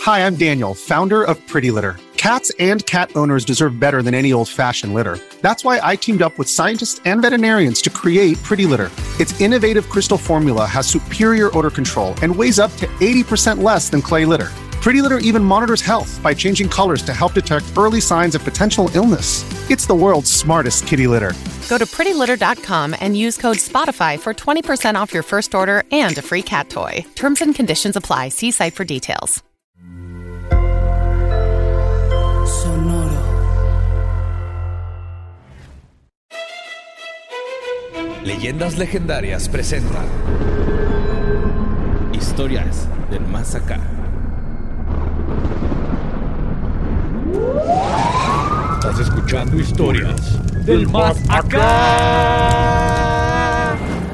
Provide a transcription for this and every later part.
Hi, I'm Daniel, founder of Pretty Litter. Cats and cat owners deserve better than any old-fashioned litter. That's why I teamed up with scientists and veterinarians to create Pretty Litter. Its innovative crystal formula has superior odor control and weighs up to 80% less than clay litter. Pretty Litter even monitors health by changing colors to help detect early signs of potential illness. It's the world's smartest kitty litter. Go to prettylitter.com and use code SPOTIFY for 20% off your first order and a free cat toy. Terms and conditions apply. See site for details. Sonoro. Leyendas Legendarias presenta Historias del Más Acá. Estás escuchando Historias del Más Acá.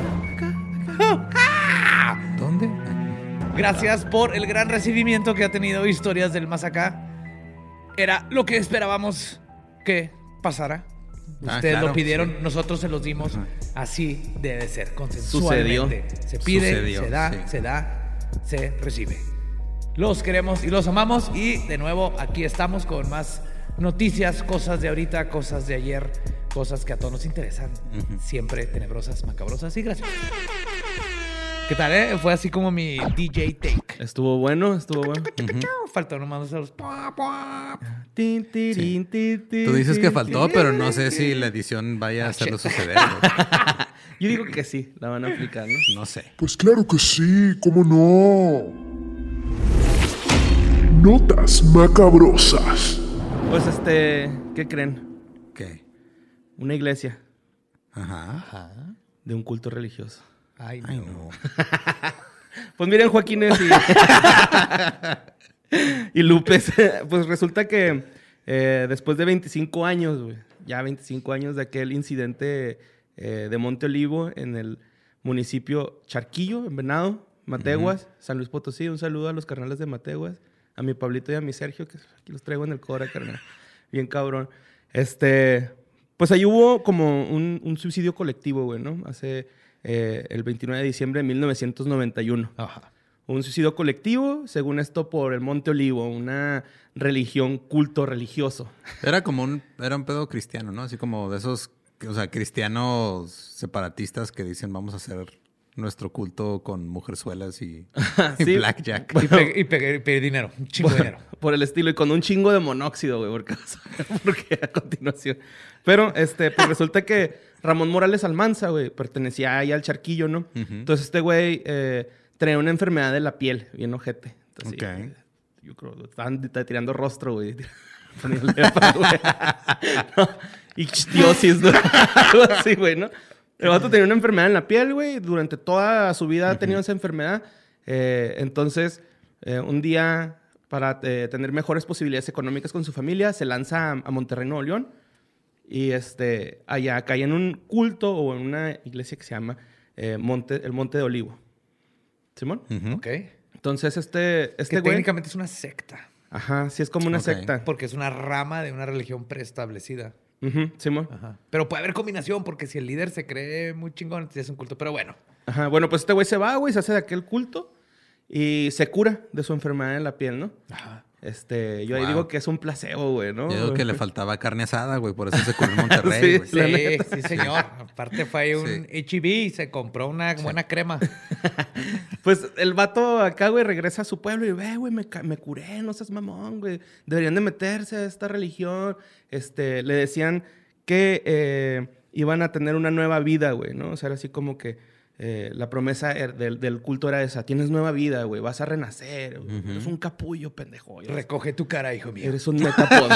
¿Dónde? Gracias por el gran recibimiento que ha tenido Historias del Más Acá. Era lo que esperábamos que pasara. Ustedes lo pidieron, sí. Nosotros se los dimos. Así debe ser, consensualmente. Se pide, se da, se recibe. Los queremos y los amamos. Y de nuevo aquí estamos con más noticias, cosas de ahorita, cosas de ayer, cosas que a todos nos interesan. Siempre tenebrosas, macabrosas y graciosas. ¿Qué tal, Fue así como mi DJ take. Estuvo bueno. Faltó nomás hacer los... Sí. Tú dices que faltó, pero no sé si la edición vaya a hacerlo suceder. Yo digo que sí, la van a aplicar, ¿no? No sé. Pues claro que sí, ¿cómo no? Notas macabrosas. Pues ¿qué creen? ¿Qué? Una iglesia. Ajá. De un culto religioso. Ay, no. Pues miren, Joaquines y Lupes, pues resulta que después de 25 años, güey, ya 25 años de aquel incidente de Monte Olivo en el municipio Charquillo, en Venado, Matehuas, San Luis Potosí. Un saludo a los carnales de Matehuas, a mi Pablito y a mi Sergio, que aquí los traigo en el Cora, carnal. Bien cabrón. Pues ahí hubo como un suicidio colectivo, güey, ¿no? Hace... el 29 de diciembre de 1991. Ajá. Un suicidio colectivo, según esto, por el Monte Olivo, una religión, culto religioso. Era un pedo cristiano, ¿no? Así como de esos, o sea, cristianos separatistas que dicen vamos a hacer nuestro culto con mujerzuelas y blackjack. Y pedir dinero, un chingo de dinero. Por el estilo, y con un chingo de monóxido, güey, porque a continuación. Pero, pues resulta que Ramón Morales Almanza, güey, pertenecía ahí al Charquillo, ¿no? Entonces este güey tenía una enfermedad de la piel, bien ojete. Entonces, okay. Yo creo que estaban tirando rostro, güey. Poniendo lepa, güey. No, ictiosis, ¿no? Algo así, güey, ¿no? El vato tenía una enfermedad en la piel, güey. Durante toda su vida ha tenido esa enfermedad. Entonces, un día, para tener mejores posibilidades económicas con su familia, se lanza a Monterrey, Nuevo León. Y allá cae en un culto o en una iglesia que se llama el Monte de Olivo. ¿Simón? Ok. Entonces, que güey... técnicamente es una secta. Ajá, sí es como una secta. Porque es una rama de una religión preestablecida. Simón. Ajá. Pero puede haber combinación, porque si el líder se cree muy chingón, entonces es un culto. Pero bueno. Ajá, bueno, pues este güey se va, güey, se hace de aquel culto y se cura de su enfermedad en la piel, ¿no? Ajá. Yo ahí digo que es un placebo, güey, ¿no? Yo digo que le faltaba carne asada, güey, por eso se curó en Monterrey, güey. Sí, señor. Aparte fue ahí un H-E-B y se compró una buena crema. Pues el vato acá, güey, regresa a su pueblo y güey, me curé, no seas mamón, güey. Deberían de meterse a esta religión. Le decían que iban a tener una nueva vida, güey, ¿no? O sea, era así como que la promesa del culto era esa. Tienes nueva vida, güey. Vas a renacer. Eres un capullo, pendejo. Recoge tu cara, hijo mío. Eres un metapod.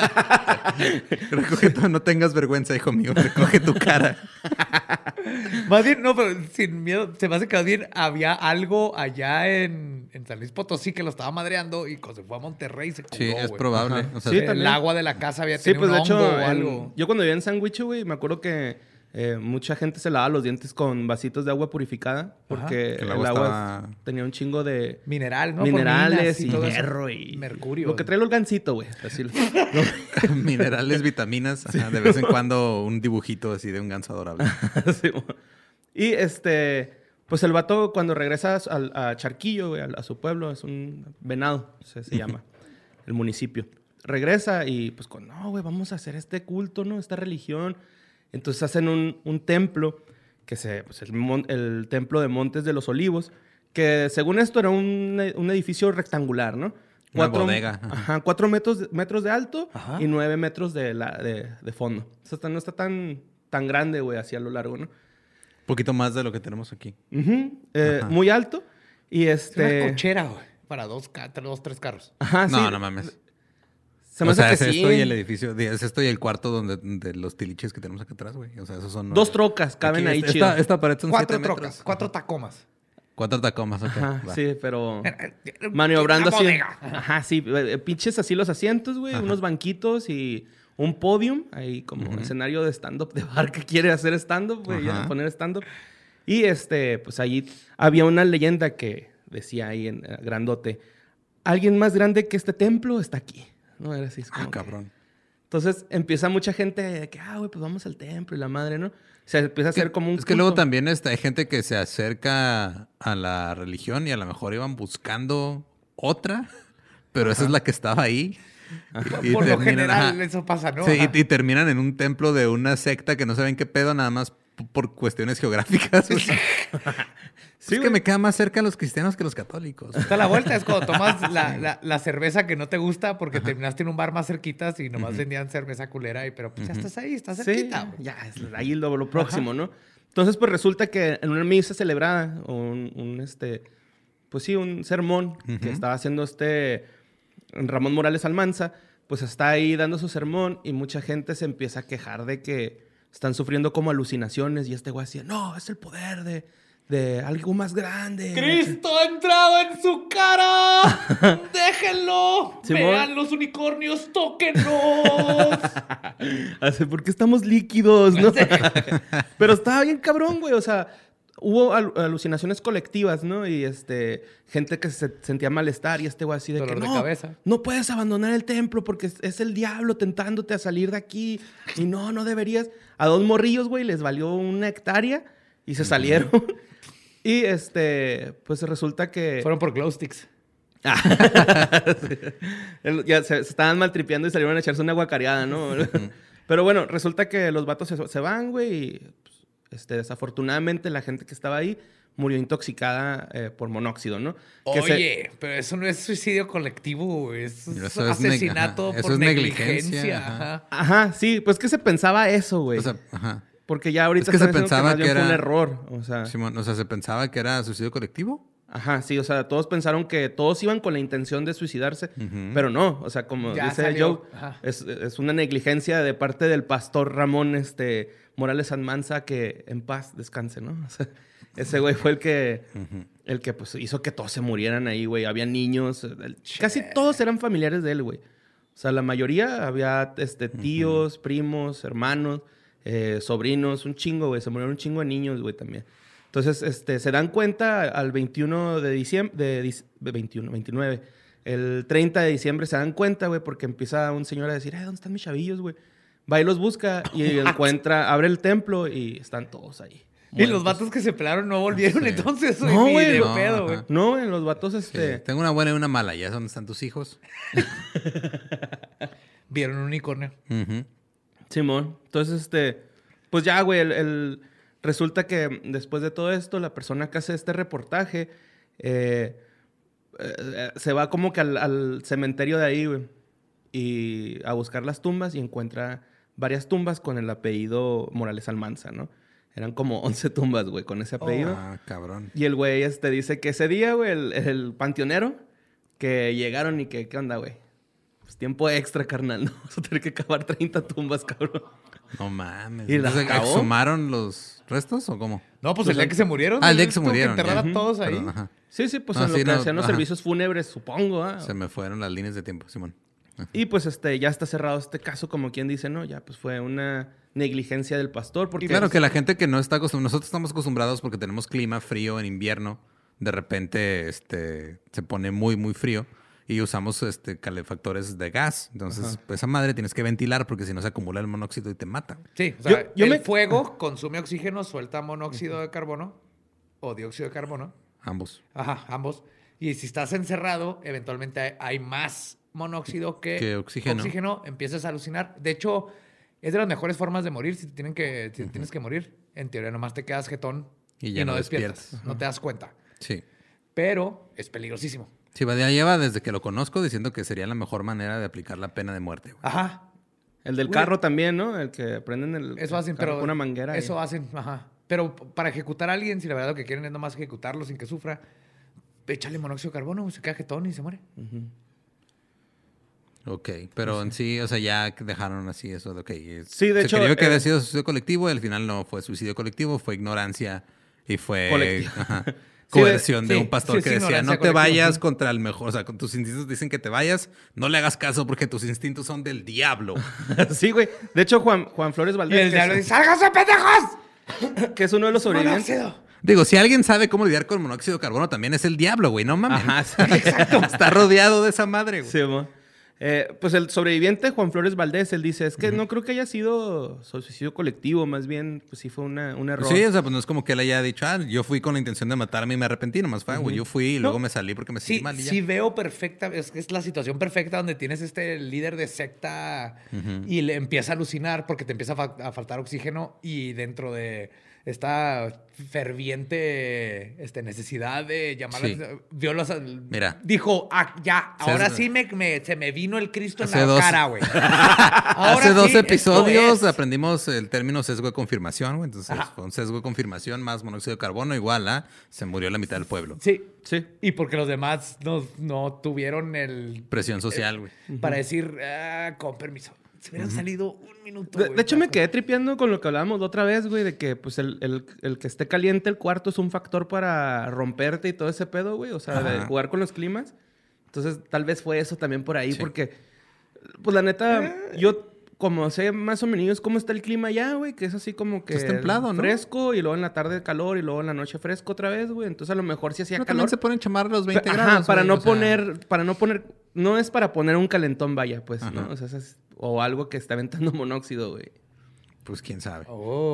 No tengas vergüenza, hijo mío. Recoge tu cara. Más bien, no, pero sin miedo. Se me hace que más bien había algo allá en San Luis Potosí que lo estaba madreando y cuando se fue a Monterrey se curó, sí, es güey. probable. O sea, sí, el agua de la casa había tenido pues de un hongo hecho, o algo. yo cuando vivía en Sandwich, güey, me acuerdo que mucha gente se lavaba los dientes con vasitos de agua purificada porque el agua tenía un chingo de mineral, ¿no? Minerales y todo hierro eso. y mercurio. Lo que trae el gancito, güey. Así. Minerales, vitaminas. Ajá, de vez en cuando un dibujito así de un ganso adorable. Sí, y pues Pues el vato cuando regresa a Charquillo, güey, a su pueblo, es un Venado, se llama, el municipio. Regresa y pues no, güey, vamos a hacer este culto, ¿no? Esta religión. Entonces hacen un templo, pues el templo de Montes de los Olivos, que según esto era un edificio rectangular, ¿no? Una bodega. Ajá, 4 metros de alto y 9 metros de fondo. O sea, no está tan grande, güey, así a lo largo, ¿no? Un poquito más de lo que tenemos aquí. Muy alto. Y Es una cochera, güey. Para 2, 3 carros. Ajá, sí. No mames. Se me hace que es sí. esto y el edificio, es esto y el cuarto de los tiliches que tenemos acá atrás, güey. O sea, esos son... 2 trocas caben ahí, chido. Esta pared son 4 7 metros. trocas, 4 tacomas. 4 tacomas, ok. Ajá, va. sí, pero maniobrando Una así. bodega. Ajá, sí. Pinches así los asientos, güey. Unos banquitos y un podium. Ahí como escenario de stand-up de bar que quiere hacer stand-up, güey. Ya poner stand-up. Y pues allí había una leyenda que decía ahí en grandote. Alguien más grande que este templo está aquí. No era así. Es como cabrón. Entonces empieza mucha gente de que, güey, pues vamos al templo y la madre, ¿no? Se empieza a hacer como un Es que luego también hay gente que se acerca a la religión y a lo mejor iban buscando otra, pero esa es la que estaba ahí. Y Por lo general ajá. eso pasa, ¿no? Sí, Ajá. y terminan en un templo de una secta que no saben qué pedo, nada más por cuestiones geográficas. O sea, Sí, es que me queda más cerca los cristianos que los católicos. Está la vuelta, es cuando tomas la cerveza que no te gusta porque terminaste en un bar más cerquitas y nomás vendían cerveza culera, pero pues ya estás ahí, estás cerquita. Sí, ya, es ahí lo próximo, ¿no? Entonces, pues resulta que en una misa celebrada, un sermón que estaba haciendo Ramón Morales Almanza, pues está ahí dando su sermón y mucha gente se empieza a quejar de que están sufriendo como alucinaciones y este güey decía, no, es el poder de algo más grande. ¡Cristo ha entrado en su cara! ¡Déjenlo! Simón. ¡Vean los unicornios! ¡Tóquenlos! Así, porque estamos líquidos, ¿no? Pero estaba bien cabrón, güey. O sea, hubo alucinaciones colectivas, ¿no? Y gente que se sentía malestar y güey así de Dolor que de no, cabeza. no puedes abandonar el templo porque es el diablo tentándote a salir de aquí. Y no deberías. A 2 morrillos, güey, les valió 1 hectárea y se salieron. Y pues resulta que... Fueron por glow sticks. Ya se estaban maltripeando y salieron a echarse una guacareada, ¿no? Pero bueno, resulta que los vatos se van, güey, y pues, desafortunadamente la gente que estaba ahí murió intoxicada por monóxido, ¿no? Pero eso no es suicidio colectivo, güey. Eso es Eso es asesinato ajá. Eso por es negligencia. negligencia, Ajá. Ajá, sí, pues que se pensaba eso, güey. O sea, ajá. Porque ya ahorita Es que se están diciendo pensaba más bien que fue un era- error, o sea... Simón, o sea, se pensaba que era suicidio colectivo. Ajá, sí, o sea, todos pensaron que todos iban con la intención de suicidarse, pero no, o sea, como Ya dice salió. Joe, Ajá. es una negligencia de parte del pastor Ramón Morales Almanza, que en paz descanse, ¿no? O sea, ese güey fue el que pues hizo que todos se murieran ahí, güey. Había niños, casi todos eran familiares de él, güey. O sea, la mayoría había tíos, primos, hermanos, sobrinos, un chingo, güey. Se murieron un chingo de niños, güey, también. Entonces, se dan cuenta al 21 de diciembre, 29. El 30 de diciembre se dan cuenta, güey, porque empieza un señor a decir, ¿dónde están mis chavillos, güey? Va y los busca y abre el templo y están todos ahí. Y los vatos que se pelaron no volvieron Sí. entonces, güey. No, Ni güey, de no, pedo, güey. ajá. No, güey, los vatos, Sí. Tengo una buena y una mala. ¿Ya es donde están tus hijos? Vieron un unicornio. Ujú. Simón. Entonces, pues ya, güey, resulta que después de todo esto, la persona que hace este reportaje se va como que al cementerio de ahí, güey, y a buscar las tumbas y encuentra varias tumbas con el apellido Morales Almanza, ¿no? Eran como 11 tumbas, güey, con ese apellido. Ah, cabrón. Y el güey dice que ese día, güey, el panteonero, que llegaron y que, ¿qué onda, güey? Pues tiempo extra, carnal, ¿no? Vamos a tener que cavar 30 tumbas, cabrón. No mames. ¿Y la Entonces, acabó? ¿exhumaron los restos o cómo? No, pues el día que se murieron. Ah, el día que se tuvo murieron, enterrar ya. a todos ahí. Perdón, ajá. Sí, pues Ah, en lo sí, que no, hacían los ajá. servicios fúnebres, supongo, ¿ah? Se me fueron las líneas de tiempo, Simón. Y pues ya está cerrado este caso, como quien dice, ¿no? Ya pues fue una negligencia del pastor. Porque Y claro que la gente que no está acostumbrada, nosotros estamos acostumbrados porque tenemos clima frío en invierno, de repente se pone muy, muy frío y usamos calefactores de gas. Entonces, pues, esa madre tienes que ventilar porque si no se acumula el monóxido y te mata. Sí, o sea, Yo el me- fuego consume oxígeno, suelta monóxido de carbono o dióxido de carbono. Ambos. Ajá, ambos. Y si estás encerrado, eventualmente hay más monóxido que oxígeno. Empiezas a alucinar. De hecho, es de las mejores formas de morir si tienes que morir. En teoría, nomás te quedas jetón y ya no despiertas. No te das cuenta. Sí. Pero es peligrosísimo. Sí, Badía lleva desde que lo conozco diciendo que sería la mejor manera de aplicar la pena de muerte. Güey. Ajá. El del carro también, ¿no? El que prenden el eso hacen, carro pero con una manguera. Eso hacen, ajá. Pero para ejecutar a alguien, si la verdad lo que quieren es nomás ejecutarlo sin que sufra, échale monóxido de carbono, se queda jetón y se muere. Ok, pero en sí, o sea, ya dejaron así eso de, ok. Sí, de hecho... Se creyó que había sido suicidio colectivo y al final no fue suicidio colectivo, fue ignorancia y fue coerción de un pastor que decía, no te vayas contra el mejor, o sea, con tus instintos dicen que te vayas, no le hagas caso porque tus instintos son del diablo. Sí, güey. De hecho, Juan Flores Valdés... Y el diablo dice, ¡sálganse, pendejos! Que es uno de los sobrevivientes. Digo, si alguien sabe cómo lidiar con monóxido de carbono, también es el diablo, güey. No mames. Ajá, exacto. Está rodeado de esa madre, güey. Sí, pues el sobreviviente, Juan Flores Valdés, él dice, es que no creo que haya sido suicidio colectivo, más bien, pues sí fue un error. Sí, o sea, pues no es como que él haya dicho, yo fui con la intención de matarme y me arrepentí, nomás fue, güey, yo fui y luego me salí porque me sentí mal y ya. Sí veo perfecta, es la situación perfecta donde tienes líder de secta y le empieza a alucinar porque te empieza a faltar oxígeno y dentro de esta ferviente necesidad de llamar violas. Mira. Dijo, ya, ahora sí se me vino el Cristo en la dos, cara, güey. Hace 2 episodios aprendimos el término sesgo de confirmación, güey. Entonces, fue un sesgo de confirmación más monóxido de carbono igual a se murió la mitad del pueblo. Sí. Y porque los demás no tuvieron presión social, güey. Para decir, con permiso. Se hubieran salido un minuto. De hecho, me quedé tripeando con lo que hablábamos la otra vez, güey, de que pues el que esté caliente el cuarto es un factor para romperte y todo ese pedo, güey. O sea, de jugar con los climas. Entonces, tal vez fue eso también por ahí, porque, pues la neta, yo como sé más o menos cómo está el clima allá, güey, que es así como que... Es templado, ¿no? Fresco, y luego en la tarde calor, y luego en la noche fresco otra vez, güey. Entonces, a lo mejor sí hacía calor. También se ponen chamar los 20 Ajá, grados, para no poner... No es para poner un calentón, vaya, pues, ¿no? O sea, o algo que está aventando monóxido, güey. Pues quién sabe.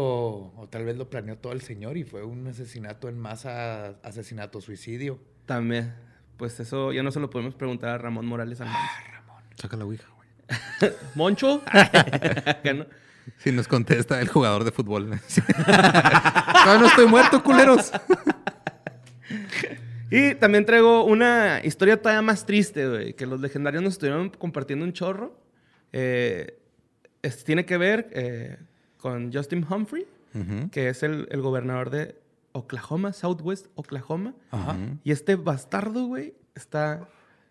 O tal vez lo planeó todo el señor y fue un asesinato en masa, suicidio. También. Pues eso ya no se lo podemos preguntar a Ramón Morales. Ramón. Saca la ouija, güey. ¿Moncho? ¿No? Si nos contesta el jugador de fútbol. No estoy muerto, culeros. Y también traigo una historia todavía más triste, güey, que los legendarios nos estuvieron compartiendo un chorro. Tiene que ver con Justin Humphrey, que es el gobernador de Oklahoma, Southwest Oklahoma. Y este bastardo, güey, está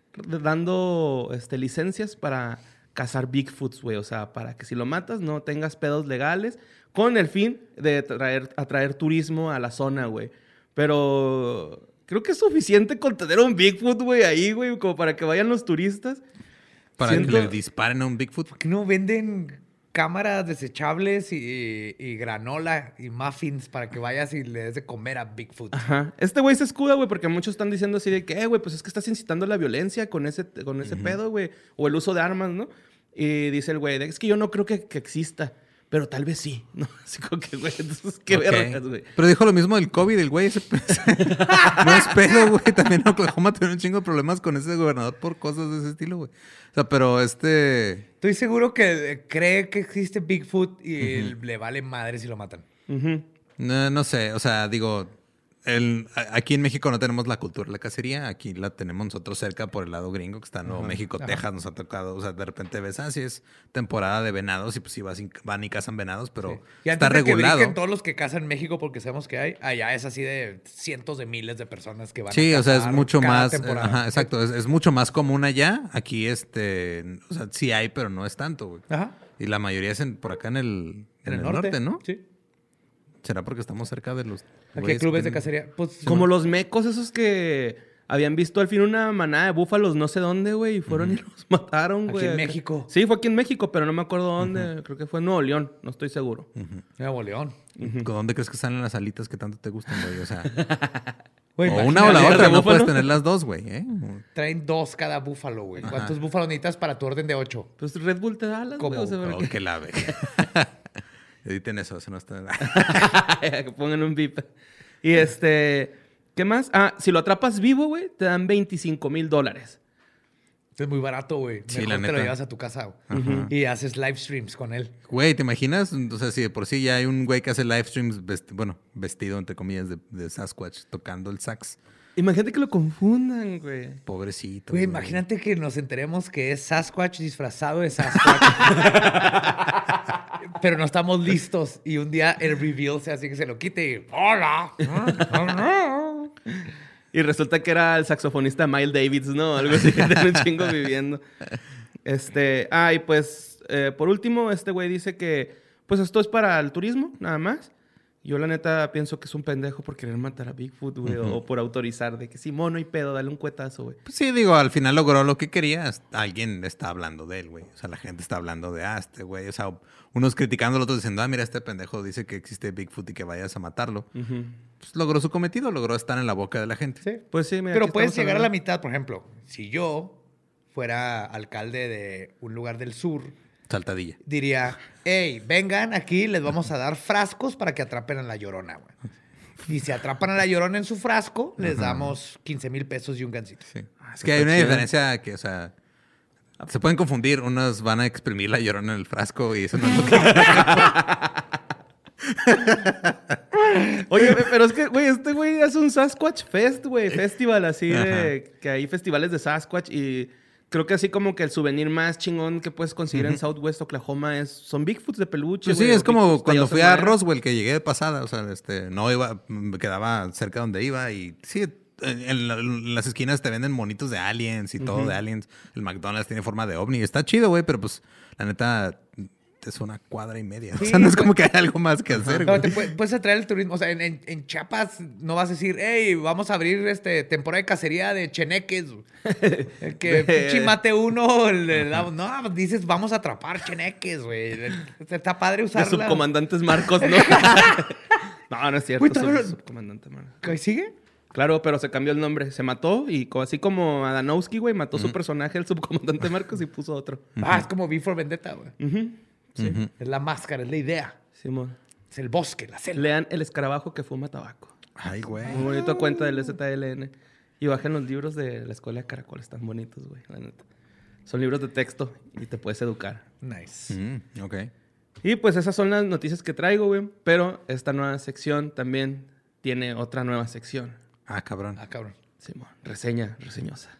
dando licencias para cazar Bigfoots, güey. O sea, para que si lo matas no tengas pedos legales, con el fin de atraer turismo a la zona, güey. Pero creo que es suficiente con tener un Bigfoot, güey, ahí, güey, como para que vayan los turistas. Para que le disparen a un Bigfoot. ¿Por qué no venden cámaras desechables y granola y muffins para que vayas y le des de comer a Bigfoot? Ajá. Este güey se escuda, güey, porque muchos están diciendo así de que, güey, pues es que estás incitando la violencia con ese pedo, güey. O el uso de armas, ¿no? Y dice el güey, es que yo no creo que exista. Pero tal vez sí, ¿no? Así como que, güey, entonces, qué vergas, güey. Pero dijo lo mismo del COVID, el güey. No es pedo, güey. También Oklahoma tiene un chingo de problemas con ese gobernador por cosas de ese estilo, güey. O sea, pero Estoy seguro que cree que existe Bigfoot y le vale madre si lo matan. No sé, o sea, digo... Aquí en México no tenemos la cultura de la cacería. Aquí la tenemos nosotros cerca por el lado gringo, que está en Nuevo México, Texas. Nos ha tocado, o sea, de repente ves, sí es temporada de venados y pues sí van y cazan venados, pero y está regulado. Que todos los que cazan en México, porque sabemos que hay, allá es así de cientos de miles de personas que van a cazar. Sí, o sea, es mucho más. Temporada. Exacto, es mucho más común allá. Aquí, o sea, sí hay, pero no es tanto, güey. Y la mayoría es por acá en el norte, ¿no? Sí. ¿Será porque estamos cerca de los... Aquí hay clubes de cacería. Pues, como los mecos esos que habían visto al fin una manada de búfalos no sé dónde, güey, y fueron y los mataron, güey. Aquí en México. Sí, fue aquí en México, pero no me acuerdo dónde. Creo que fue en Nuevo León, no estoy seguro. Nuevo León. ¿Dónde crees que salen las alitas que tanto te gustan, güey? O sea... Wey, o una o la otra, no puedes tener las dos, güey. Traen 2 cada búfalo, güey. ¿Cuántos búfalos necesitas para tu orden de 8? Pues Red Bull te da las, ¿Cómo? güey. Que la ve. Editen eso no está... Que pongan un bip. Y ¿qué más? Ah, si lo atrapas vivo, güey, te dan $25,000. Es muy barato, güey. Sí, Mejor la te neta. lo llevas a tu casa, güey. Y haces live streams con él. Güey, ¿te imaginas? O sea, si de por sí ya hay un güey que hace live streams, vestido, entre comillas, de Sasquatch, tocando el sax. Imagínate que lo confundan, güey. Pobrecito. Güey, imagínate que nos enteremos que es Sasquatch disfrazado de Sasquatch. Pero no estamos listos. Y un día el reveal se hace que se lo quite y... ¡Hola! Y resulta que era el saxofonista Miles Davis, ¿no? Algo así que tiene un chingo viviendo. Y pues, por último, este güey dice que, pues esto es para el turismo, nada más. Yo, la neta, pienso que es un pendejo por querer matar a Bigfoot, güey, o por autorizar de que sí, mono y pedo, dale un cuetazo, güey. Pues sí, digo, al final logró lo que quería. Alguien está hablando de él, güey. O sea, la gente está hablando de, este güey. O sea, unos criticándolo, otros diciendo, mira, este pendejo dice que existe Bigfoot y que vayas a matarlo. Pues logró su cometido, logró estar en la boca de la gente. Sí. Pues sí, mira, Pero aquí puedes estamos llegar a la hablando. mitad, por ejemplo. Si yo fuera alcalde de un lugar del sur, Saltadilla. diría, hey, vengan aquí, les vamos a dar frascos para que atrapen a la Llorona, güey. Y si atrapan a la Llorona en su frasco, les damos 15,000 pesos y un gancito. Sí. Es que hay una diferencia que, o sea, se pueden confundir. Unos van a exprimir la Llorona en el frasco y eso no es lo que... Oye, pero es que, güey, este güey hace un Sasquatch Fest, güey. Festival así de... Que hay festivales de Sasquatch y... Creo que así como que el souvenir más chingón que puedes conseguir en Southwest Oklahoma son Bigfoots de peluche. Pues sí, güey, es o como Bigfoots cuando tallados fui en a madera. Roswell, que llegué de pasada. O sea, no iba, me quedaba cerca donde iba y sí, en las esquinas te venden monitos de aliens y todo de aliens. El McDonald's tiene forma de ovni. Está chido, güey, pero pues la neta es una cuadra y media. Sí, o sea, no es pues- como que hay algo más que hacer, No, güey. te puedes atraer el turismo. O sea, en Chiapas no vas a decir, hey, vamos a abrir temporada de cacería de cheneques. El que pinche mate uno, le damos. No, dices, vamos a atrapar cheneques, güey. Está padre De usarla. subcomandantes Marcos, ¿no? No es cierto. Güey, todavía- Subcomandante Marcos. ¿Qué sigue? Claro, pero se cambió el nombre. Se mató y así como Adanowski, güey, mató su personaje, el subcomandante Marcos, y puso otro. Ah, es como V for Vendetta, güey. Sí, Es la máscara, es la idea. Simón. Es el bosque, la selva. Lean El escarabajo que fuma tabaco. Ay, güey. Muy bonito cuenta del ZLN. Y bajen los libros de la escuela de Caracol. Están bonitos, güey, la neta. Son libros de texto y te puedes educar. Nice. Ok. Y pues esas son las noticias que traigo, güey. Pero esta nueva sección también tiene otra nueva sección. Ah, cabrón. Ah, cabrón. Simón, reseñosa.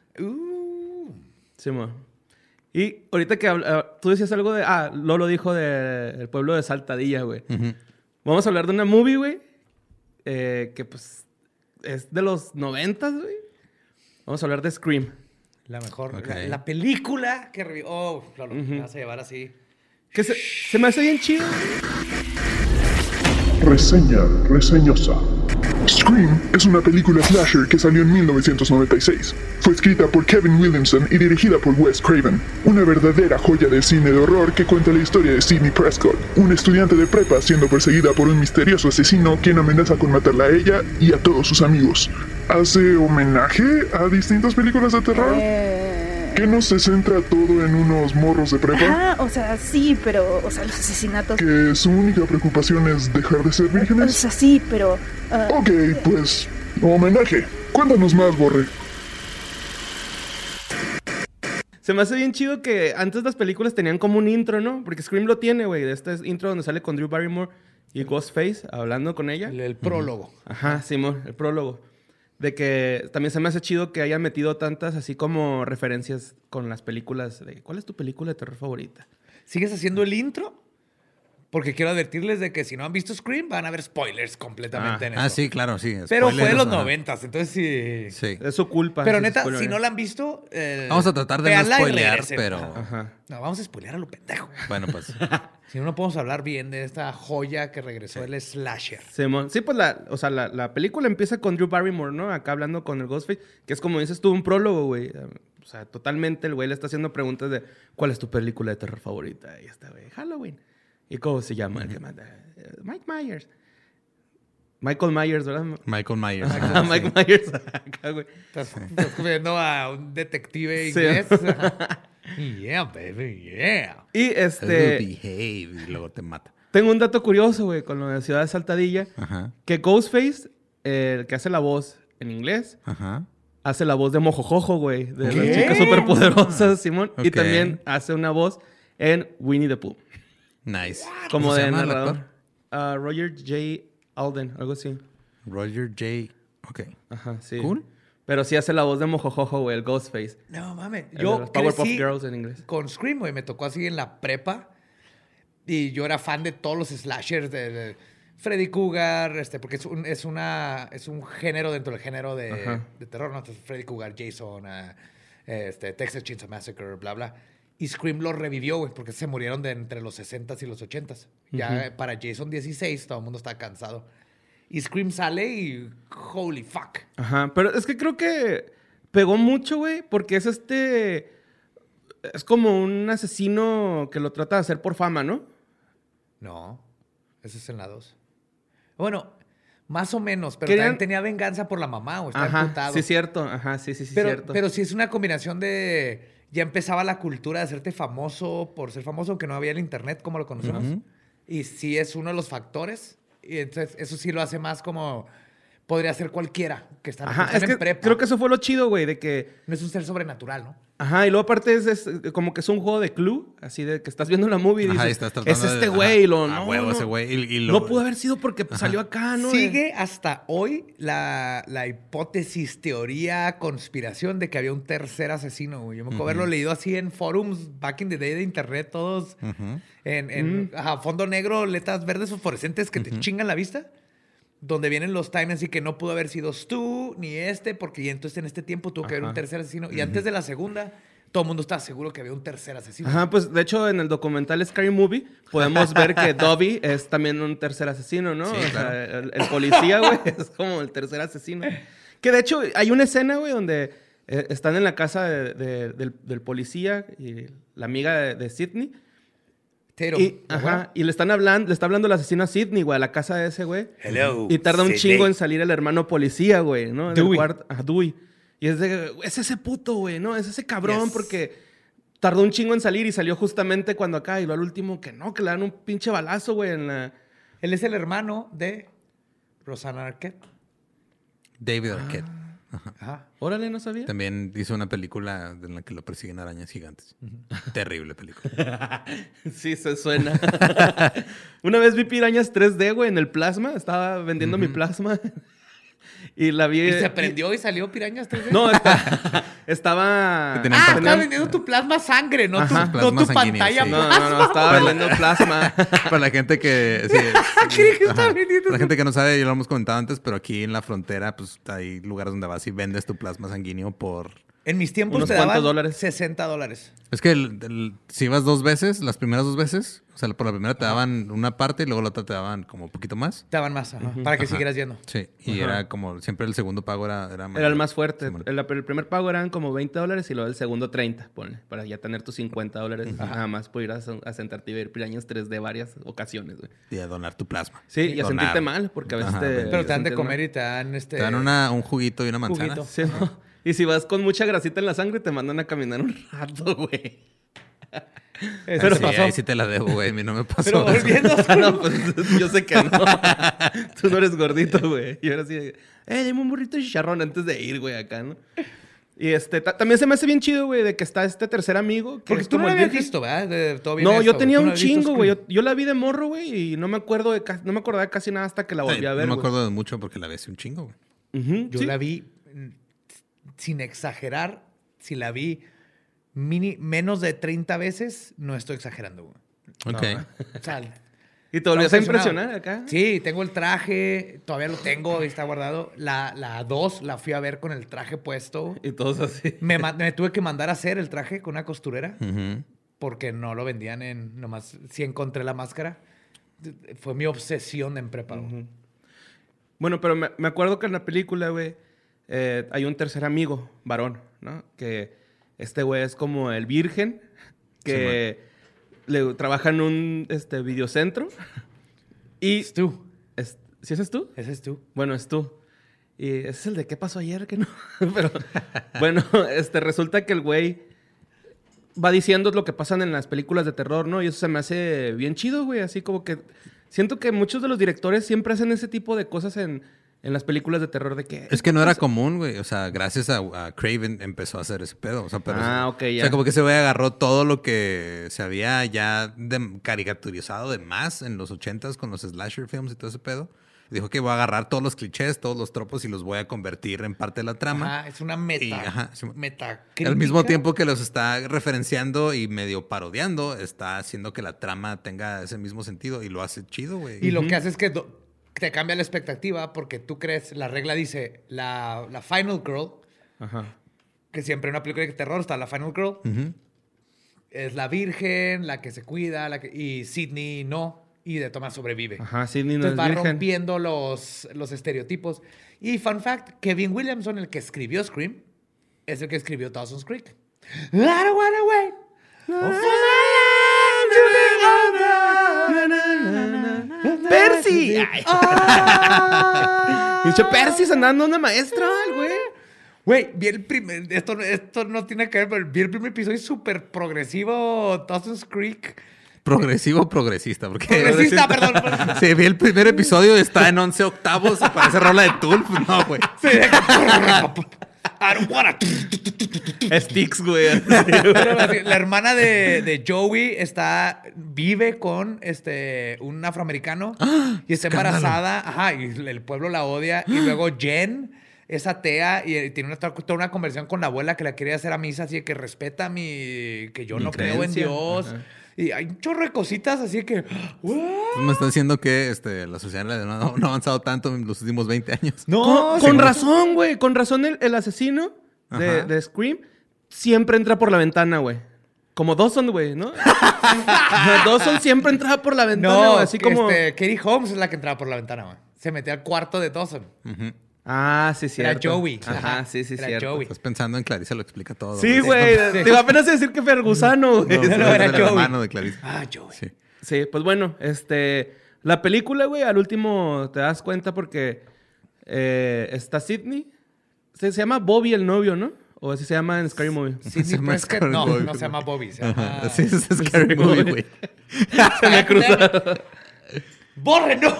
Simón. Y ahorita que tú decías algo de... Lolo dijo del pueblo de Saltadilla, güey. Vamos a hablar de una movie, güey. Que pues es de los 90s, güey. Vamos a hablar de Scream. La mejor. Ok. La película que revivió. Oh, claro, me vas a llevar así. Que se me hace bien chido, güey. Reseña reseñosa. Scream es una película slasher que salió en 1996. Fue escrita por Kevin Williamson y dirigida por Wes Craven. Una verdadera joya del cine de horror que cuenta la historia de Sidney Prescott, un estudiante de prepa siendo perseguida por un misterioso asesino quien amenaza con matarla a ella y a todos sus amigos. Hace homenaje a distintas películas de terror. ¿Que no se centra todo en unos morros de prepa? Ajá, o sea, sí, pero, o sea, los asesinatos. ¿Que su única preocupación es dejar de ser O vírgenes? sea, sí, pero. Ok, pues, homenaje. Cuéntanos más, Borre. Se me hace bien chido que antes las películas tenían como un intro, ¿no? Porque Scream lo tiene, güey. De este intro donde sale con Drew Barrymore y Ghostface hablando con ella. El prólogo. Ajá, Simón, el prólogo. De que también se me hace chido que hayan metido tantas así como referencias con las películas de... ¿Cuál es tu película de terror favorita? ¿Sigues haciendo el intro? Porque quiero advertirles de que si no han visto Scream, van a ver spoilers completamente en eso. Ah, sí, claro, sí. Pero fue de Spoilers, los ajá. 90s, entonces sí. Sí. Es su culpa. Pero si se neta, spoiler. si no la han visto... Vamos a tratar de no véanla y spoilear, regresen. pero... Ajá. No, vamos a spoilear a lo pendejo. Bueno, pues... Si no, no podemos hablar bien de esta joya que regresó el slasher. Simón. Sí, pues la película empieza con Drew Barrymore, ¿no? Acá hablando con el Ghostface, que es como dices tú, un prólogo, güey. O sea, totalmente el güey le está haciendo preguntas de ¿cuál es tu película de terror favorita? Y esta, güey, Halloween. ¿Y cómo se llama el que manda? Mike Myers. Michael Myers, ¿verdad? Michael Myers. Ajá, Mike Myers. Acá, güey. Estás viendo a un detective Sí. inglés. Yeah, baby, yeah. Y Behave y luego te mata. tengo un dato curioso, güey, con lo de Ciudad de Saltadilla. Ajá. Que Ghostface el que hace la voz en inglés, Ajá. hace la voz de Mojojojo, güey. De ¿Qué? las chicas superpoderosas, Simón. Y Ok. también hace una voz en Winnie the Pooh. Nice. Como ¿Cómo se de llama el narrador. actor? Roger J. Alden, algo así. Roger J. Ok. Ajá, sí. Cool. Pero sí hace la voz de Mojojojo, güey, el Ghostface. No, mames. El de Yo las Powerpuff crecí Girls en inglés. con Scream, güey. Me tocó así en la prepa. Y yo era fan de todos los slashers de Freddy Cougar, porque es un género dentro del género de terror, ¿no? Entonces, Freddy Cougar, Jason, Texas Chainsaw Massacre, bla, bla. Y Scream lo revivió, güey, porque se murieron de entre los 60s y los 80s. Ya para Jason 16 todo el mundo estaba cansado. Y Scream sale y holy fuck. Ajá, pero es que creo que pegó mucho, güey, porque es es como un asesino que lo trata de hacer por fama, ¿no? No, ese es en la 2. Bueno, más o menos, pero Querían- también tenía venganza por la mamá, o estaba Ajá, emputado. sí, cierto. Ajá, sí, pero, cierto. pero sí es una combinación de... Ya empezaba la cultura de hacerte famoso por ser famoso, aunque no había el internet como lo conocemos. Y sí es uno de los factores. Y entonces eso sí lo hace más como... Podría ser cualquiera que está, Ajá, que están es que en prepa. creo que eso fue lo chido, güey, de que... No es un ser sobrenatural, ¿no? Ajá, y luego aparte es como que es un juego de Clue, así de que estás viendo la movie y Ajá, y dices, estás tratando es este de- güey, y lo ajá, a huevo ese güey, y lo- No pudo haber sido porque salió acá, ¿no? Sigue hasta hoy la hipótesis, teoría, conspiración de que había un tercer asesino, güey. Yo me acuerdo haberlo leído así en forums back in the day de internet, todos en fondo negro, letras verdes fosforescentes que te chingan la vista. Donde vienen los timelines y que no pudo haber sido Stu ni porque y entonces en este tiempo tuvo que haber un tercer asesino. Y antes de la segunda, todo el mundo estaba seguro que había un tercer asesino. Ajá, pues de hecho en el documental Scary Movie podemos ver que Dobby es también un tercer asesino, ¿no? Sí, O sea, claro. el policía, güey, es como el tercer asesino. Que de hecho hay una escena, güey, donde están en la casa del policía y la amiga de Sidney. Y le está hablando el asesino a Sidney, güey, a la casa de ese güey. Hello, Y tarda un Sidney. chingo en salir el hermano policía, güey, ¿no? Dewey. Dewey. Y es ese puto, güey, ¿no? Es ese cabrón Yes. porque tardó un chingo en salir y salió justamente cuando acá. Y luego al último que no, que le dan un pinche balazo, güey, en la... Él es el hermano de Rosanna Arquette. David Arquette. Ajá. Órale, no sabía. También hizo una película en la que lo persiguen arañas gigantes. Terrible película. Sí, se suena. Una vez vi pirañas 3D, güey, en el plasma. Estaba vendiendo mi plasma. Y la vi... ¿Y se prendió y salió Pirañas 3D? No, estaba... Que tenían estaba vendiendo tu plasma sangre, no tu, Ajá. no Plasma tu sanguíneo, pantalla sí. No, estaba vendiendo plasma. Para la gente que... Sí, Creí que estaba vendiendo Para la gente que no sabe, ya lo hemos comentado antes, pero aquí en la frontera, pues hay lugares donde vas y vendes tu plasma sanguíneo por... En mis tiempos Unos te cuantos daban dólares. $60. Es que si ibas 2 veces, las primeras 2 veces, o sea, por la primera te daban una parte y luego la otra te daban como un poquito más. Te daban más, para que siguieras yendo. Sí, y era como, siempre el segundo pago era Era el más fuerte. Simón. El primer pago eran como $20 y luego el segundo 30, ponle. Para ya tener tus $50 nada más por ir a sentarte y ver pirañas 3D varias ocasiones, güey. Y a donar tu plasma. Sí, y a Donar. sentirte mal, porque a veces Ajá, Pero te dan de sientes comer mal. y te dan Te dan un juguito y una manzana. Juguito. Sí, ¿no? Y si vas con mucha grasita en la sangre, te mandan a caminar un rato, güey. Pero Sí, pasó. ahí sí te la debo, güey. A mí no me pasó. Pero volviendo a No, pues yo sé que no. Tú no eres gordito, güey. Y ahora sí, dime un burrito de chicharrón antes de ir, güey, acá, ¿no? Y también se me hace bien chido, güey, de que está este tercer amigo. Que Porque es tú no como lo el habías virgen. visto, ¿verdad? Todo viene No, de yo esto, tenía güey. Tú un no habías visto chingo, güey. Scream. Yo la vi de morro, güey, y no me acuerdo no me acordaba casi nada hasta que la volví a ver, No me güey. acuerdo de mucho porque la vi hace un chingo, güey. Ujú, Yo sí. la vi, sin exagerar, si la vi menos de 30 veces, no estoy exagerando, güey. Ok. O sea, ¿Y te volvías a estaba impresionar acá? Sí, tengo el traje, todavía lo tengo, está guardado. La 2 la fui a ver con el traje puesto. Y todos así. Me tuve que mandar a hacer el traje con una costurera Ujú. porque no lo vendían nomás sí encontré la máscara. Fue mi obsesión en prepa. güey. Bueno, pero me acuerdo que en la película, güey, hay un tercer amigo, varón, ¿no? Que este güey es como el virgen que trabaja en un videocentro. Y... Es tú. ¿Sí ese es tú? Ese es tú. Bueno, es tú. Y ese es el de qué pasó ayer, que no. Pero, bueno, resulta que el güey va diciendo lo que pasan en las películas de terror, ¿no? Y eso se me hace bien chido, güey. Así como que siento que muchos de los directores siempre hacen ese tipo de cosas en en las películas de terror de que... Es que no era común, güey. O sea, gracias a Craven empezó a hacer ese pedo. O sea, pero ok, ya. O sea, como que ese güey agarró todo lo que se había ya caricaturizado de más en los 80s con los slasher films y todo ese pedo. Y dijo que voy a agarrar todos los clichés, todos los tropos y los voy a convertir en parte de la trama. Ajá, es una meta Al mismo tiempo que los está referenciando y medio parodiando, está haciendo que la trama tenga ese mismo sentido y lo hace chido, güey. Y lo que hace es que te cambia la expectativa porque tú crees, la regla dice, la Final Girl, que siempre en una película de terror está la Final Girl, es la virgen, la que se cuida, y Sidney no. Y de Thomas sobrevive. Ajá, Sidney no Entonces es va virgen. rompiendo los estereotipos. Y fun fact, Kevin Williamson, el que escribió Scream, es el que escribió Dawson's Creek. I don't wanna wait for my life to be over. ¡Percy! Dice Percy andando una maestra, güey. Güey, vi el primer... Esto no tiene que ver, pero vi el primer episodio súper progresivo, Dawson's Creek. Progresivo o progresista. Porque Progresista, perdón. Sí, vi el primer episodio y está en 11 octavos y parece rola de Tool. No, güey. Sí, I don't wanna... Sticks, güey. La hermana de Joey vive con un afroamericano y está embarazada. Ajá, y el pueblo la odia. Y luego Jen es atea y tiene toda una conversación con la abuela que la quería hacer a misa, así que respeta que yo Mi no creo en creencia. Dios. Ajá. Y hay un chorro de cositas, así que... Pues me está diciendo que la sociedad no ha avanzado tanto en los últimos 20 años. No, con razón, güey. Con razón el asesino de Scream siempre entra por la ventana, güey. Como Dawson, güey, ¿no? Dawson siempre entraba por la ventana, no, güey. Así como... Katie Holmes es la que entraba por la ventana, güey. Se metía al cuarto de Dawson. Ah, sí, sí. Era Joey. Ajá, sí, Era cierto. Joey. Estás pensando en Clarice, lo explica todo. Sí, güey. Te iba apenas a decir que Fergusano, güey. No, era el Joey. hermano de Clarice. Ah, Joey. Sí. Sí, pues bueno, la película, güey, al último te das cuenta porque está Sidney. Se llama Bobby el novio, ¿no? O así se llama en Scary Movie. Sidney Prescott. No, no se llama Bobby. Se llama... Sí, es Scary Movie, güey. Se me cruzaron. ¡Borre, no!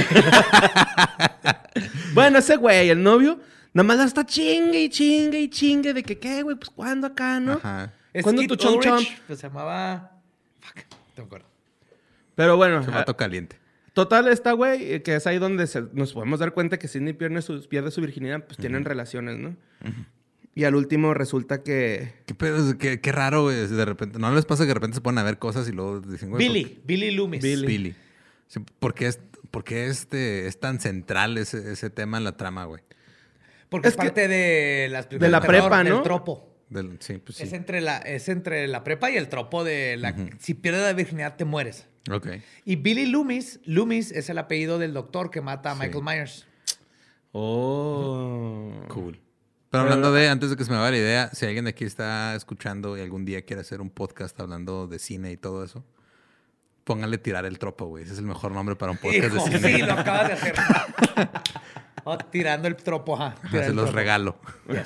Bueno, ese güey, el novio, nada más la está chingue y chingue y chingue de que, ¿qué, güey? Pues, ¿cuándo acá, no? Ajá. ¿Cuándo Skeet tu chomp chomp? Ulrich, pues se llamaba... Fuck, no me acuerdo. Pero bueno, Chomato caliente. total, esta güey, que es ahí donde nos podemos dar cuenta que Sidney pierde su virginidad, pues tienen relaciones, ¿no? Y al último resulta que... ¿Qué pedo? Qué raro, güey. De repente... ¿No les pasa que de repente se ponen a ver cosas y luego dicen, güey... Billy Loomis. Billy. Sí, ¿por qué es tan central ese tema en la trama, güey? Porque es Es que- parte de las de la prepa, ¿no? Del tropo. Sí, pues sí. Es entre la prepa y el tropo de la... Si pierdes la virginidad, te mueres. Ok. Y Billy Loomis es el apellido del doctor que mata a Michael Myers. Oh. Cool. Pero hablando antes de que se me vaya la idea, si alguien de aquí está escuchando y algún día quiere hacer un podcast hablando de cine y todo eso, póngale Tirar el Tropo, güey. Ese es el mejor nombre para un podcast Hijo, de cine. sí, lo acabas de hacer. Oh, tirando el tropo, ajá. Ajá, Tirar se el los tropo. regalo.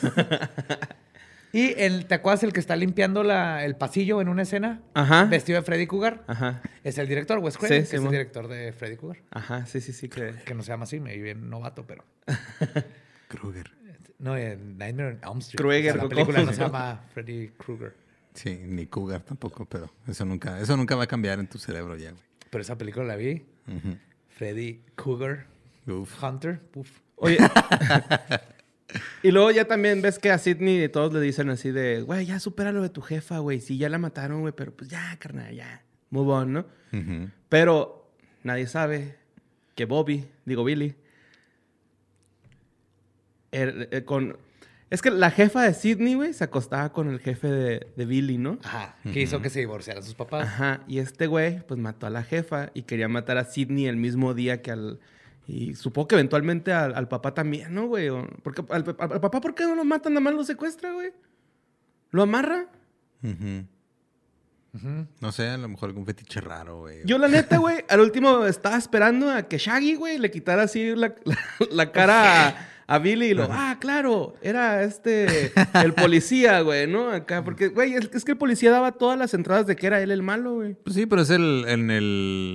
Y ¿te acuerdas el que está limpiando el pasillo en una escena? Ajá. Vestido de Freddy Krueger. Ajá. Es el director, Wes Craven, Sí, que es el mon. director de Freddy Krueger. Ajá, sí, Que no se llama así, me vi bien novato, pero... Krueger. No, en Nightmare on Elm Street. Krueger, O sea, la ¿cómo película no se se llama Freddy Krueger. Sí, ni Cougar tampoco, pero eso nunca va a cambiar en tu cerebro ya, güey. Pero esa película la vi. Freddy Krueger. Uf. Hunter. Uf. Oye. Y luego ya también ves que a Sidney todos le dicen así de, güey, ya supera lo de tu jefa, güey. Sí, ya la mataron, güey, pero pues ya, carnal, ya. Move on, ¿no? Ujú. Pero nadie sabe que Billy, es que la jefa de Sidney, güey, se acostaba con el jefe de Billy, ¿no? Ajá. Que hizo que se divorciaran sus papás. Ajá. Y este güey, pues mató a la jefa y quería matar a Sidney el mismo día que al... Y supongo que eventualmente al papá también, ¿no, güey? Porque al papá, ¿por qué no lo matan? Nada más lo secuestra, güey. ¿Lo amarra? Ujú. No sé, a lo mejor algún fetiche raro, güey. Yo, la neta, güey, al último estaba esperando a que Shaggy, güey, le quitara así la cara a Billy y claro, era el policía, güey, ¿no? Acá, porque, güey, es que el policía daba todas las entradas de que era él el malo, güey. Pues sí, pero es en el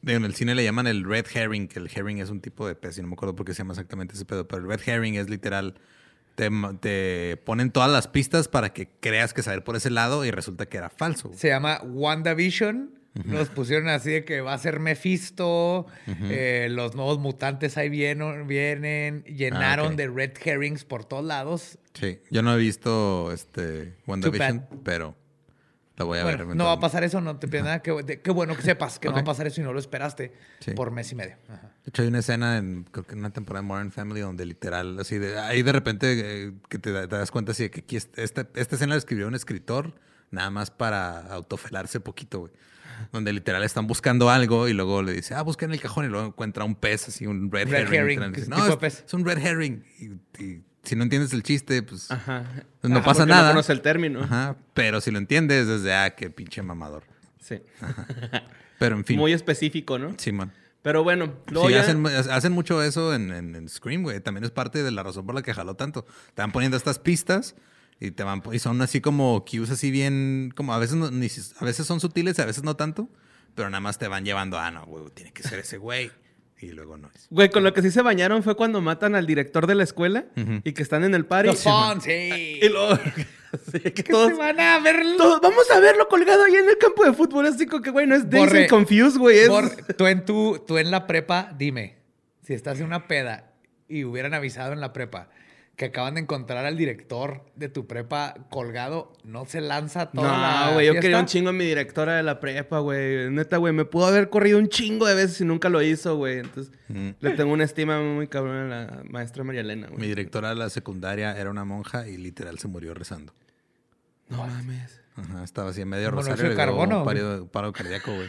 En el cine le llaman el red herring, que el herring es un tipo de pez, y no me acuerdo por qué se llama exactamente ese pedo, pero el red herring es literal, te ponen todas las pistas para que creas que saber por ese lado y resulta que era falso. Se llama WandaVision. Nos pusieron así de que va a ser Mephisto, los nuevos mutantes ahí vienen, llenaron de red herrings por todos lados. Sí, yo no he visto WandaVision, pero la voy a ver. No va a pasar eso, no te pierdas nada. Qué bueno que sepas que no va a pasar eso y no lo esperaste por mes y medio. Ajá. De hecho, hay una escena creo que en una temporada de Modern Family donde literal, así ahí de repente que te das cuenta así de que aquí esta escena la escribió un escritor nada más para autofelarse poquito, güey. Donde literal están buscando algo y luego le dice, busca en el cajón y luego encuentra un pez, así un red herring. Dice, es un red herring. Y si no entiendes el chiste, pues no pasa nada. No conoce el término. Ajá, pero si lo entiendes, desde qué pinche mamador. Sí. Pero en fin. Muy específico, ¿no? Sí, man. Pero bueno, luego sí, hacen mucho eso en Scream, güey. También es parte de la razón por la que jaló tanto. Te van poniendo estas pistas y son así como cues así bien, como a veces a veces son sutiles, a veces no tanto, pero nada más te van llevando, no, güey, tiene que ser ese güey. Y luego no es. Güey, con lo que sí se bañaron fue cuando matan al director de la escuela y que están en el party. Los Fonz, sí. Y luego... sí, que todos, se van a verlo. Vamos a verlo colgado ahí en el campo de fútbol. Así como que, güey, no es Dazed and Confused, güey. Tú en la prepa, dime, si estás en una peda y hubieran avisado en la prepa que acaban de encontrar al director de tu prepa colgado, ¿no se lanza toda la güey, yo fiesta? quería un chingo a mi directora de la prepa, güey. Neta, güey, me pudo haber corrido un chingo de veces y nunca lo hizo, güey. Entonces, le tengo una estima muy cabrón a la maestra María Elena, güey. Mi directora de la secundaria era una monja y literal se murió rezando. No mames. Ajá, estaba así en medio ¿Monóxido rosario. de carbono? Paro cardíaco, güey.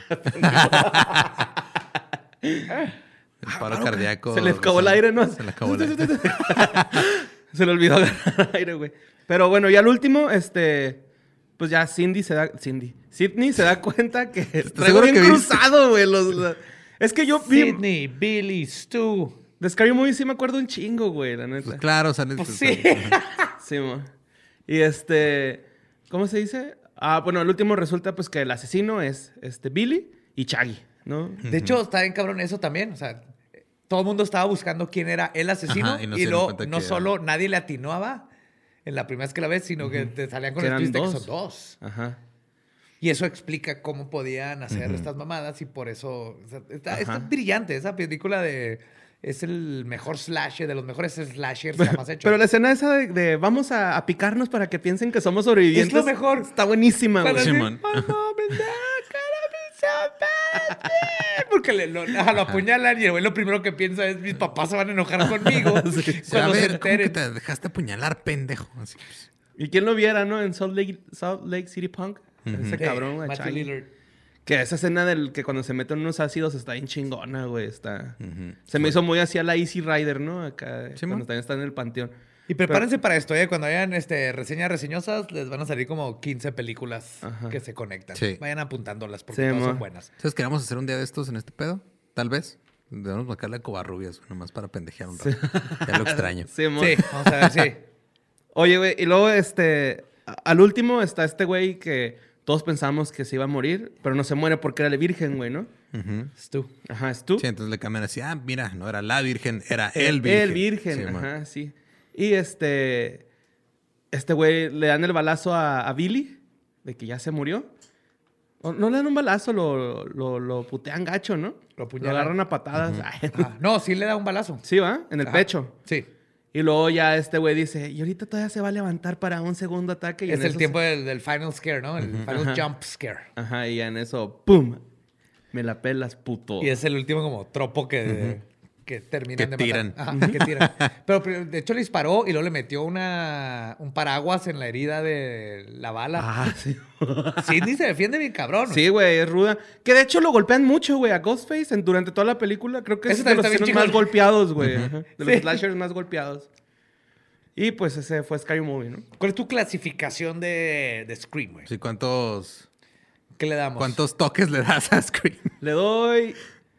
El paro cardíaco. Se le acabó el aire, ¿no? Se le acabó el aire. Se le olvidó agarrar aire, güey. Pero bueno, ya al último, pues ya Sidney se da cuenta que traigo bien cruzado, güey. Es que yo vi... Sidney, Billy, Stu. De Scary Movie sí me acuerdo un chingo, güey, la neta. Pues claro, Pues sí. Sí, mo. Y ¿cómo se dice? Bueno, el último resulta pues que el asesino es Billy y Shaggy, ¿no? De hecho, está bien cabrón eso también. O sea, todo el mundo estaba buscando quién era el asesino. Ajá, y luego no solo nadie le atinaba en la primera vez que la ves, sino que te salían con el twist de que son dos. Ajá. Y eso explica cómo podían hacer estas mamadas y por eso... O sea, está brillante esa película es el mejor slasher, de los mejores slashers jamás hechos. Pero la escena esa de vamos a picarnos para que piensen que somos sobrevivientes. Es lo mejor. Está buenísima, güey. Porque lo apuñalan y el güey lo primero que piensa es mis papás se van a enojar conmigo. A ver, ¿cómo que te dejaste apuñalar, pendejo? Así, pues. Y quién lo viera, ¿no? En Salt Lake City Punk. Ese cabrón, güey. Matthew Lillard. Que esa escena del que cuando se meten unos ácidos está bien chingona, güey. Se me hizo muy así a la Easy Rider, ¿no? Acá, cuando también está en el panteón. Y prepárense para esto, ¿eh? Cuando hayan reseñas reseñosas, les van a salir como 15 películas que se conectan. Sí. Vayan apuntándolas porque todas son buenas. ¿Sabes qué vamos a hacer un día de estos en este pedo? Tal vez. Debemos marcarle a Covarrubias, nomás para pendejear un rato. Ya lo extraño. Sí, vamos a ver, sí. Oye, güey, y luego al último está este güey que todos pensamos que se iba a morir, pero no se muere porque era la virgen, güey, ¿no? Stu. Ajá, Stu. Sí, entonces le cambian así, mira, no era la virgen, era el virgen. El virgen, sí, ajá, sí. Y este güey le dan el balazo a Billy, de que ya se murió. No le dan un balazo, lo putean gacho, ¿no? Lo agarran a patadas. No, sí le da un balazo. Sí, ¿va? En el pecho. Sí. Y luego ya este güey dice, y ahorita todavía se va a levantar para un segundo ataque. Y es el tiempo del final scare, ¿no? El final jump scare. Ajá, y en eso, ¡pum! Me la pelas, puto. Y es el último como tropo que terminan de tiran. matar. Ajá, que tiran. Pero de hecho le disparó y luego le metió un paraguas en la herida de la bala. Sí. Sidney se defiende bien cabrón. Sí, güey, es ruda. Que de hecho lo golpean mucho, güey, a Ghostface durante toda la película. Creo que es de los asesinos más golpeados, güey. De los slashers más golpeados. Y pues ese fue Scary Movie, ¿no? ¿Cuál es tu clasificación de Scream, güey? Sí, ¿Qué le damos? ¿Cuántos toques le das a Scream? Le doy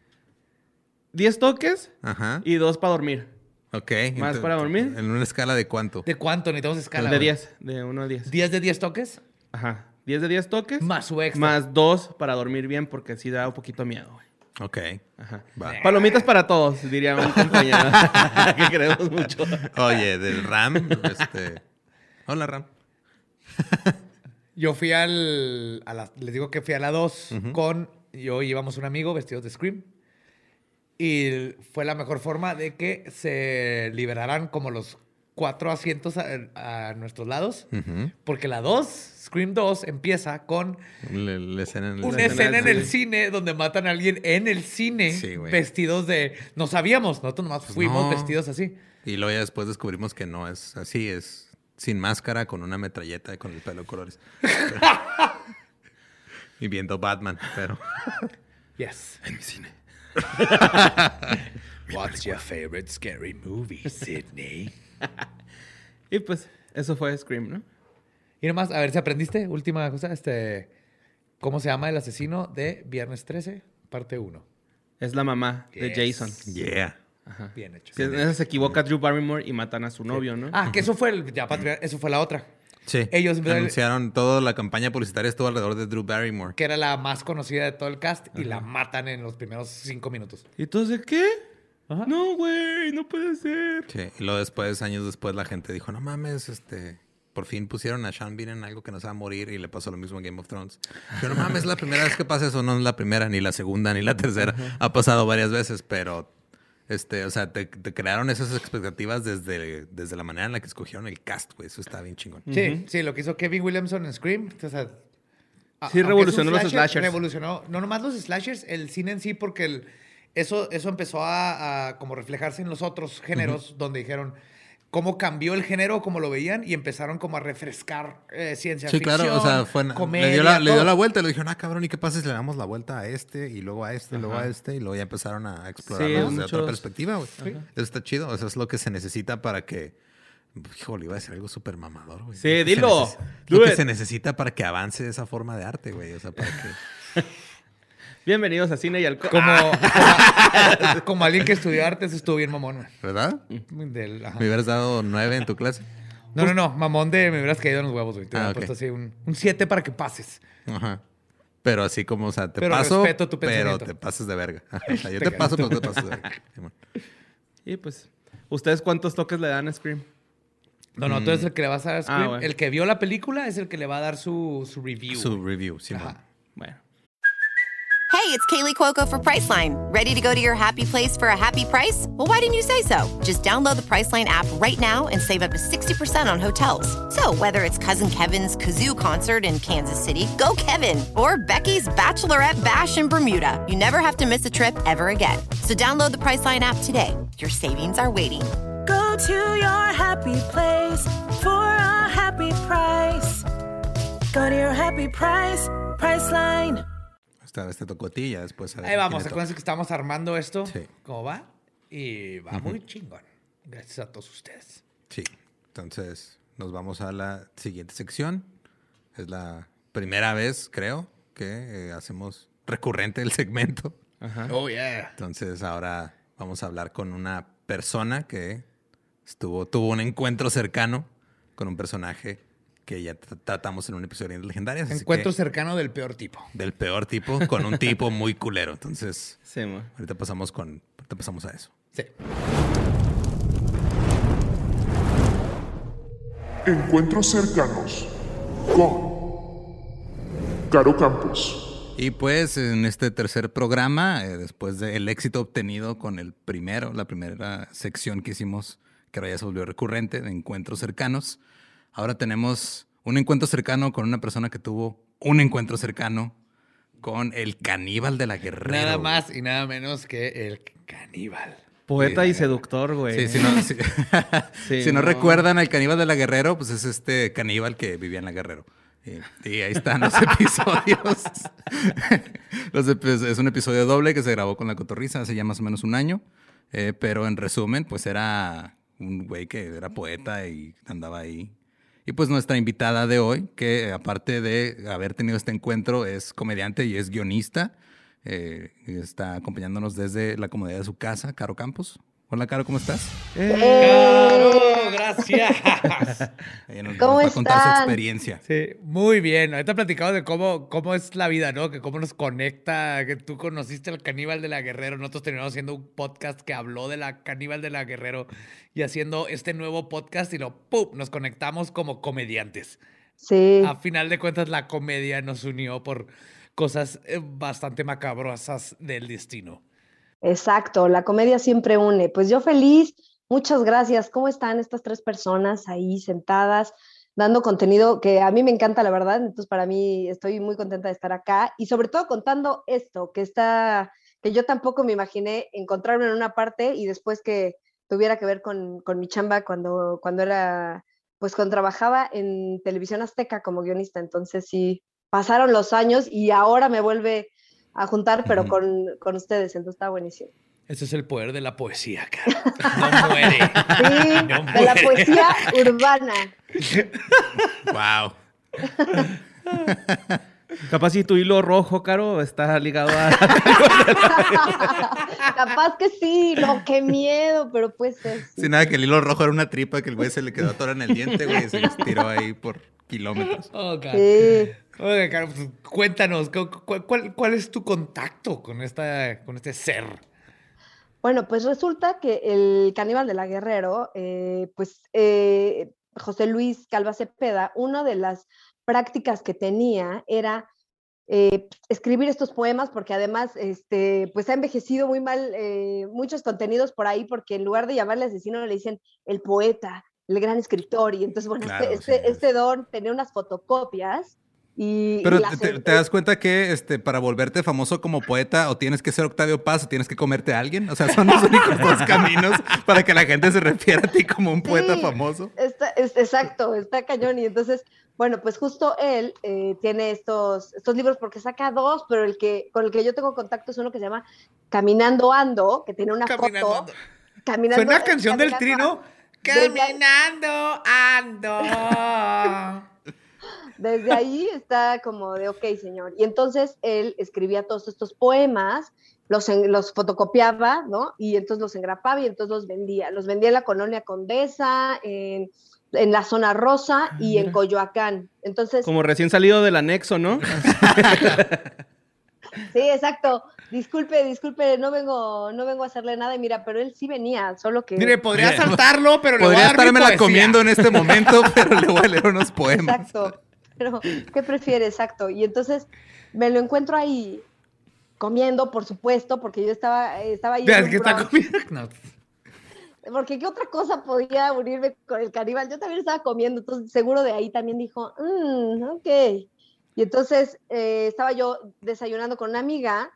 10 toques y 2 para dormir. Ok. ¿Más para dormir? ¿En una escala de cuánto? ¿De cuánto? Necesitamos escala. De 10, de 1 a 10. ¿10 de 10 toques? Ajá. 10 de 10 toques. Más su extra. Más 2 para dormir bien porque sí da un poquito de miedo, güey. Ok. Ajá. Va. Palomitas para todos, diría un compañero que queremos mucho. Oye, del Ram, Hola, Ram. Yo fui les digo que fui a la 2 yo íbamos un amigo vestidos de Scream. Y fue la mejor forma de que se liberaran como los 4 asientos a nuestros lados. Porque la 2, Scream 2, empieza con La escena en el una escena en el cine donde matan a alguien en el cine vestidos de... No sabíamos, nosotros nomás fuimos vestidos así. Y luego ya después descubrimos que no es así, es sin máscara, con una metralleta y con el pelo de colores. Y viendo Batman, pero... Yes. En mi cine. What's your favorite scary movie, Sydney? Y pues, eso fue Scream, ¿no? Y nomás, a ver si aprendiste. Última cosa, ¿cómo se llama el asesino de Viernes 13, parte 1? Es la mamá de Jason. Yeah. Ajá. Bien hecho. Sí, en esa se equivoca Drew Barrymore y matan a su novio, ¿no? Ah, que eso fue eso fue la otra. Sí. Ellos anunciaron toda la campaña publicitaria estuvo alrededor de Drew Barrymore. Que era la más conocida de todo el cast y la matan en los primeros 5 minutos. ¿Y entonces qué? Ajá. No, güey, no puede ser. Sí. Y luego después, años después, la gente dijo, no mames, por fin pusieron a Sean Bean en algo que no se va a morir y le pasó lo mismo en Game of Thrones. Pero no mames, es la primera vez que pasa eso. No es la primera, ni la segunda, ni la tercera. Ha pasado varias veces, pero... o sea, te crearon esas expectativas desde la manera en la que escogieron el cast, güey. Eso está bien chingón. Sí, lo que hizo Kevin Williamson en Scream. O sea, sí, revolucionó los slashers. Revolucionó, no nomás los slashers, el cine en sí, porque eso empezó a como reflejarse en los otros géneros, donde dijeron cómo cambió el género, cómo lo veían, y empezaron como a refrescar ciencia ficción. Sí, claro, o sea, comedia, le dio la vuelta y le dijeron, cabrón, ¿y qué pasa si le damos la vuelta a y luego a y luego a y luego ya empezaron a explorarlo desde otra perspectiva, güey. Sí. Eso está chido, eso es lo que se necesita para que... Híjole, iba a decir algo súper mamador, güey. Sí, dilo. Lo que se necesita para que avance esa forma de arte, güey. O sea, para que... Bienvenidos a Cine y Alcohol. Como alguien que estudió artes, estuvo bien mamón. ¿Verdad? ¿Me hubieras dado 9 en tu clase? No. Mamón me hubieras caído en los huevos, güey. Te hubiera puesto así un 7 para que pases. Ajá. Pero así como, o sea, pero paso, respeto tu pensamiento. pero te pases de verga. O sea, yo te paso, pero te pasas de verga. Y pues, ¿ustedes cuántos toques le dan a Scream? No, tú eres el que le vas a dar Scream. Bueno. El que vio la película es el que le va a dar su review. Su review, sí. Bueno. Hey, it's Kaylee Cuoco for Priceline. Ready to go to your happy place for a happy price? Well, why didn't you say so? Just download the Priceline app right now and save up to 60% on hotels. So whether it's Cousin Kevin's Kazoo Concert in Kansas City, go Kevin, or Becky's Bachelorette Bash in Bermuda, you never have to miss a trip ever again. So download the Priceline app today. Your savings are waiting. Go to your happy place for a happy price. Go to your happy price, Priceline. Esta vez te tocó a ti, ya después... Ahí vamos, acuérdense que estamos armando esto. Sí. ¿Cómo va? Y va muy chingón. Gracias a todos ustedes. Sí. Entonces, nos vamos a la siguiente sección. Es la primera vez, creo, que hacemos recurrente el segmento. Ajá. Oh, yeah. Entonces, ahora vamos a hablar con una persona que tuvo un encuentro cercano con un personaje que ya tratamos en un episodio de Legendarias. Encuentro cercano del peor tipo. Del peor tipo, con un tipo muy culero. Entonces, sí, ahorita pasamos a eso. Sí. Encuentros cercanos con Caro Campos. Y pues en este tercer programa, después del éxito obtenido con la primera sección que hicimos, que ahora ya se volvió recurrente, de encuentros cercanos, ahora tenemos un encuentro cercano con una persona que tuvo un encuentro cercano con el caníbal de la Guerrero. Nada más y nada menos que el caníbal. Poeta y seductor, güey. Sí, si no recuerdan al caníbal de la Guerrero, pues es este caníbal que vivía en la Guerrero. Y ahí están los episodios. Es un episodio doble que se grabó con La Cotorrisa hace ya más o menos un año. Pero en resumen, pues era un güey que era poeta y andaba ahí. Y pues nuestra invitada de hoy, que aparte de haber tenido este encuentro, es comediante y es guionista. Está acompañándonos desde la comodidad de su casa, Caro Campos. Hola, Caro, ¿cómo estás? ¡Caro! ¡Gracias! Ella nos ¿Cómo va a contar su están? experiencia. Sí, muy bien. Ahorita platicamos de cómo es la vida, ¿no? Que cómo nos conecta, que tú conociste al Caníbal de la Guerrero. Nosotros terminamos haciendo un podcast que habló de la Caníbal de la Guerrero y haciendo este nuevo podcast y ¡pum! Nos conectamos como comediantes. Sí. A final de cuentas, la comedia nos unió por cosas bastante macabrosas del destino. Exacto, la comedia siempre une. Pues yo feliz, muchas gracias. ¿Cómo están estas 3 personas ahí sentadas, dando contenido que a mí me encanta, la verdad? Entonces, para mí estoy muy contenta de estar acá y sobre todo contando esto, que yo tampoco me imaginé encontrarme en una parte y después que tuviera que ver con mi chamba cuando era, pues cuando trabajaba en Televisión Azteca como guionista. Entonces sí, pasaron los años y ahora me vuelve a juntar, pero con ustedes, entonces está buenísimo. Ese es el poder de la poesía, cara. No muere. Sí, No de la muere. poesía urbana. Wow. Capaz si tu hilo rojo, Caro, está ligado a... Capaz que sí, no, qué miedo, pero pues es. Sin nada, que el hilo rojo era una tripa que el güey se le quedó atorada en el diente, güey, y se estiró ahí por kilómetros. Oh, God. Sí. Oye, Caro, pues, cuéntanos, ¿cuál es tu contacto con este ser? Bueno, pues resulta que el Caníbal de la Guerrero, José Luis Calva Cepeda, una de las prácticas que tenía era escribir estos poemas, porque además pues ha envejecido muy mal muchos contenidos por ahí, porque en lugar de llamarle asesino le dicen el poeta, el gran escritor, y entonces, bueno, Claro, este don tenía unas fotocopias. Pero y ¿te das cuenta que para volverte famoso como poeta o tienes que ser Octavio Paz o tienes que comerte a alguien? O sea, son los únicos 2 caminos para que la gente se refiera a ti como un poeta famoso. Exacto, está cañón. Y entonces, bueno, pues justo él tiene estos libros porque saca 2, pero con el que yo tengo contacto es uno que se llama Caminando Ando, que tiene una foto. Caminando, ¿Suena canción del caminando- Trino? Caminando ando. Desde ahí está como de, ok, señor. Y entonces él escribía todos estos poemas, los fotocopiaba, ¿no? Y entonces los engrapaba y entonces los vendía. Los vendía en la Colonia Condesa, en la Zona Rosa y en Coyoacán. Entonces... Como recién salido del anexo, ¿no? Sí, exacto. Disculpe, no vengo a hacerle nada. Y mira, pero él sí venía, solo que... Mire, podría saltarlo, pero le voy a Podría dar mi estármela poesía. comiendo en este momento, pero le voy a leer unos poemas. Exacto. Pero, ¿qué prefiere? Exacto. Y entonces me lo encuentro ahí comiendo, por supuesto, porque yo estaba ahí en un ¿Qué está brunch. comiendo? No. Porque ¿qué otra cosa podía unirme con el caníbal? Yo también estaba comiendo, entonces seguro de ahí también dijo, ok. Y entonces estaba yo desayunando con una amiga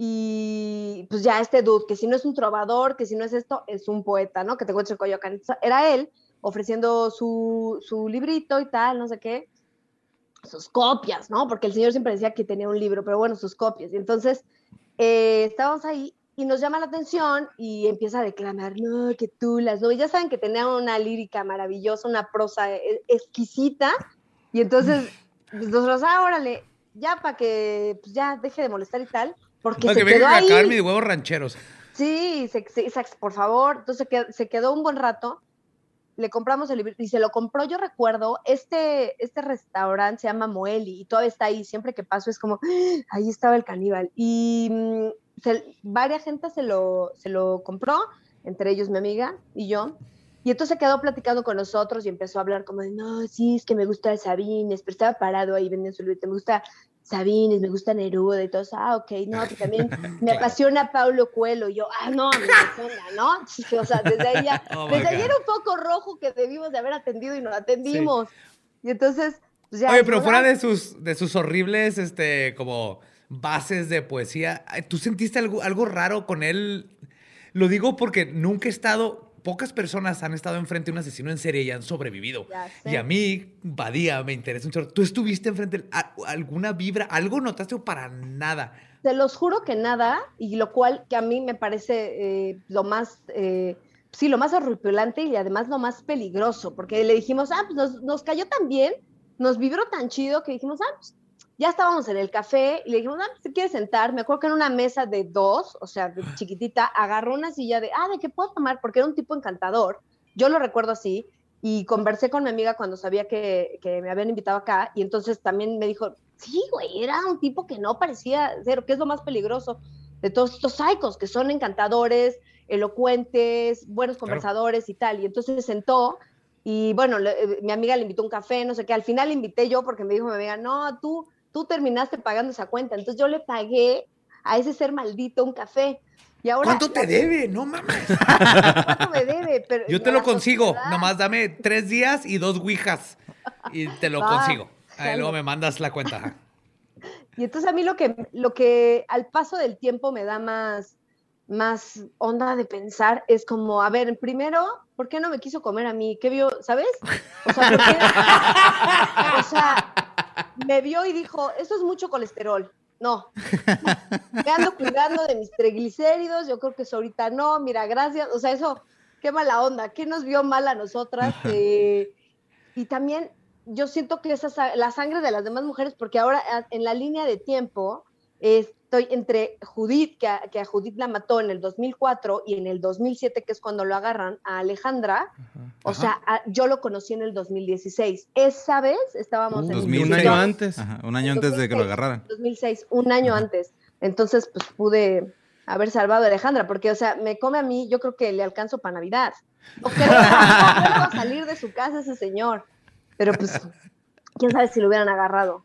y pues ya este dude, que si no es un trovador, que si no es esto, es un poeta, ¿no? Que te encuentro en Coyoacán. Entonces, era él ofreciendo su librito y tal, no sé qué. Sus copias, ¿no? Porque el señor siempre decía que tenía un libro, pero bueno, sus copias. Y entonces estábamos ahí y nos llama la atención y empieza a declamar, no, que tú las no. Y ya saben que tenía una lírica maravillosa, una prosa exquisita. Y entonces nosotros, órale, ya para que pues ya deje de molestar y tal, porque se quedó ahí. Acabar mis huevos rancheros. Sí, por favor. Entonces se quedó un buen rato. Le compramos el libro y se lo compró, yo recuerdo, este restaurante se llama Moeli y todavía está ahí, siempre que paso es como, ahí estaba el caníbal. Y varias gente se lo compró, entre ellos mi amiga y yo, y entonces se quedó platicando con nosotros y empezó a hablar como de, no, sí, es que me gusta Sabines, pero estaba parado ahí vendiendo su libro, me gusta Sabines, me gusta Neruda y todo eso, ok, no, pero también me apasiona Paulo Coelho, y yo, no, me apasiona, ¿no? O sea, desde ahí ya, desde ahí era un poco rojo que debimos de haber atendido y no atendimos. Sí. Y entonces, pues ya. Oye, pero fuera de sus horribles, como bases de poesía, ¿tú sentiste algo raro con él? Lo digo porque nunca he estado... Pocas personas han estado enfrente de un asesino en serie y han sobrevivido. Y a mí, Badía, me interesa un chorro. ¿Tú estuviste enfrente de alguna vibra? ¿Algo notaste o para nada? Te los juro que nada, y lo cual que a mí me parece lo más horripilante y además lo más peligroso, porque le dijimos, pues nos cayó tan bien, nos vibró tan chido que dijimos, pues ya estábamos en el café y le dijimos, ¿te quieres sentar? Me acuerdo que en una mesa de 2, o sea, chiquitita, agarró una silla ¿de qué puedo tomar? Porque era un tipo encantador. Yo lo recuerdo así. Y conversé con mi amiga cuando sabía que me habían invitado acá. Y entonces también me dijo, sí, güey, era un tipo que no parecía ser, que es lo más peligroso de todos estos psicos, que son encantadores, elocuentes, buenos conversadores y tal. Y entonces se sentó y bueno, mi amiga le invitó un café, no sé qué. Al final le invité yo porque me dijo mi amiga, no, tú terminaste pagando esa cuenta. Entonces yo le pagué a ese ser maldito un café. Y ahora, ¿cuánto te debe? No mames. ¿Cuánto me debe? Pero yo te lo consigo. Nomás dame 3 días y 2 ouijas. Y te lo consigo. Ahí luego me mandas la cuenta. Y entonces a mí lo que al paso del tiempo me da más onda de pensar es como, a ver, primero, ¿por qué no me quiso comer a mí? ¿Qué vio? ¿Sabes? O sea, ¿por qué? O sea, me vio y dijo, esto es mucho colesterol. No, me ando cuidando de mis triglicéridos, yo creo que eso ahorita no, mira, gracias, o sea, eso, qué mala onda, ¿qué nos vio mal a nosotras? Y también yo siento que la sangre de las demás mujeres, porque ahora en la línea de tiempo estoy entre Judith, que a Judith la mató en el 2004 y en el 2007, que es cuando lo agarran, a Alejandra. O sea, yo lo conocí en el 2016. Esa vez estábamos en 2006. Un año antes. Ajá, un año antes de que lo agarraran. 2006, un año antes. Entonces, pues pude haber salvado a Alejandra, porque, o sea, me come a mí, yo creo que le alcanzo para Navidad. No creo salir de su casa ese señor. Pero pues, quién sabe si lo hubieran agarrado.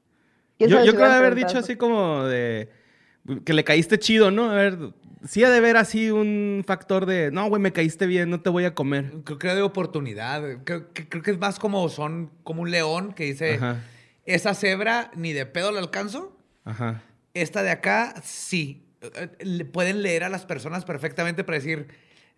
Yo creo haber dicho así como de que le caíste chido, ¿no? A ver, sí ha de ver así un factor de, no, güey, me caíste bien, no te voy a comer. Creo que de oportunidad. Creo que es más como un león que dice, Ajá. Esa cebra ni de pedo la alcanzo. Ajá. Esta de acá, sí. Pueden leer a las personas perfectamente para decir,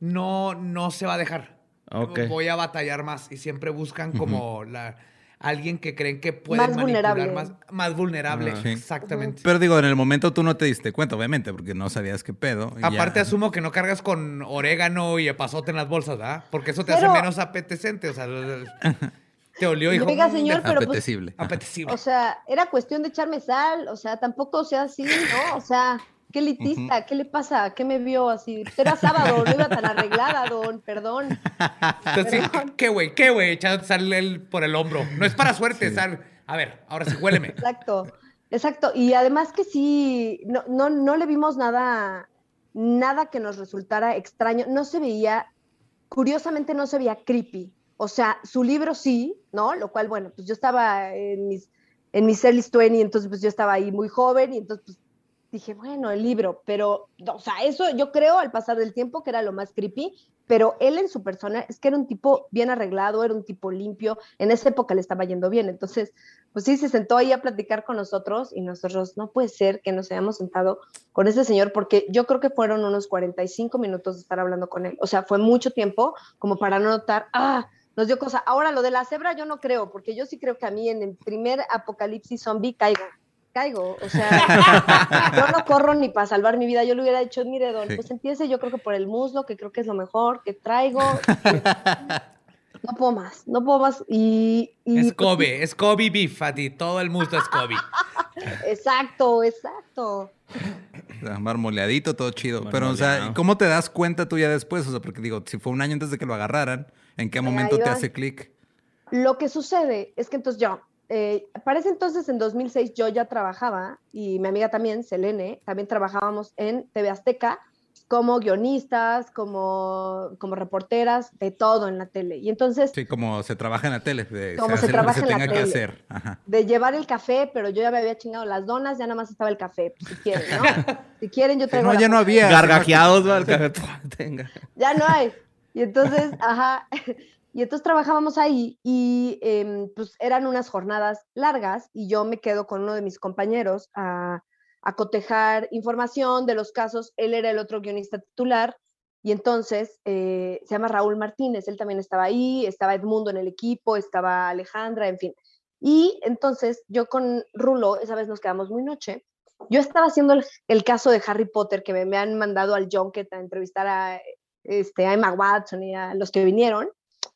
no se va a dejar. Okay. Voy a batallar más. Y siempre buscan como alguien que creen que puede más manipular vulnerable. más vulnerable. Sí. Exactamente. Pero digo, en el momento tú no te diste cuenta, obviamente, porque no sabías qué pedo. y Aparte, ya. asumo que no cargas con orégano y epazote en las bolsas, ¿verdad? Porque eso te hace menos apetecente. O sea, te olió, hijo. Oiga, señor, pero apetecible. pues, apetecible. o sea, era cuestión de echarme sal. O sea, tampoco sea así, ¿no? O sea, qué elitista, ¿qué le pasa? ¿Qué me vio así? Era sábado, no iba tan arreglada, don, perdón. Entonces, sí, ¿qué güey? Echándote sal por el hombro. No es para suerte, sal. A ver, ahora sí, huéleme. Exacto. Y además que sí, no le vimos nada que nos resultara extraño. No se veía, curiosamente no se veía creepy. O sea, su libro sí, ¿no? Lo cual, bueno, pues yo estaba en mis early 20, entonces pues yo estaba ahí muy joven y entonces pues dije, bueno, el libro, pero, o sea, eso yo creo al pasar del tiempo que era lo más creepy, pero él en su persona es que era un tipo bien arreglado, era un tipo limpio, en esa época le estaba yendo bien, entonces, pues sí, se sentó ahí a platicar con nosotros y nosotros, no puede ser que nos hayamos sentado con ese señor, porque yo creo que fueron unos 45 minutos de estar hablando con él, o sea, fue mucho tiempo como para no notar, nos dio cosa. Ahora, lo de la cebra yo no creo, porque yo sí creo que a mí en el primer apocalipsis zombie caigo, o sea, yo no corro ni para salvar mi vida, yo le hubiera dicho, mire, don, pues empiece yo creo que por el muslo, que creo que es lo mejor que traigo, no puedo más, y es Kobe beef, a ti, todo el muslo es Kobe. Exacto. Marmoleadito, todo chido. Pero, o sea, ¿cómo te das cuenta tú ya después? O sea, porque digo, si fue un año antes de que lo agarraran, ¿en qué momento te hace clic? Lo que sucede es que entonces para ese entonces, en 2006, yo ya trabajaba, y mi amiga también, Selene, también trabajábamos en TV Azteca como guionistas, como reporteras, de todo en la tele. Y entonces... Sí, como se trabaja en la tele. Como se trabaja en la tele. Que hacer. Ajá. De llevar el café, pero yo ya me había chingado las donas, ya nada más estaba el café, pues, si quieren, ¿no? Si quieren, yo traigo... No, ya no había. Gargajeados, ¿no? El café. Tenga. Ya no hay. Y entonces, Y entonces trabajábamos ahí y pues eran unas jornadas largas y yo me quedo con uno de mis compañeros a cotejar información de los casos. Él era el otro guionista titular y entonces se llama Raúl Martínez, él también estaba ahí, estaba Edmundo en el equipo, estaba Alejandra, en fin. Y entonces yo con Rulo, esa vez nos quedamos muy noche, yo estaba haciendo el caso de Harry Potter, que me han mandado al Junket a entrevistar a Emma Watson y a los que vinieron.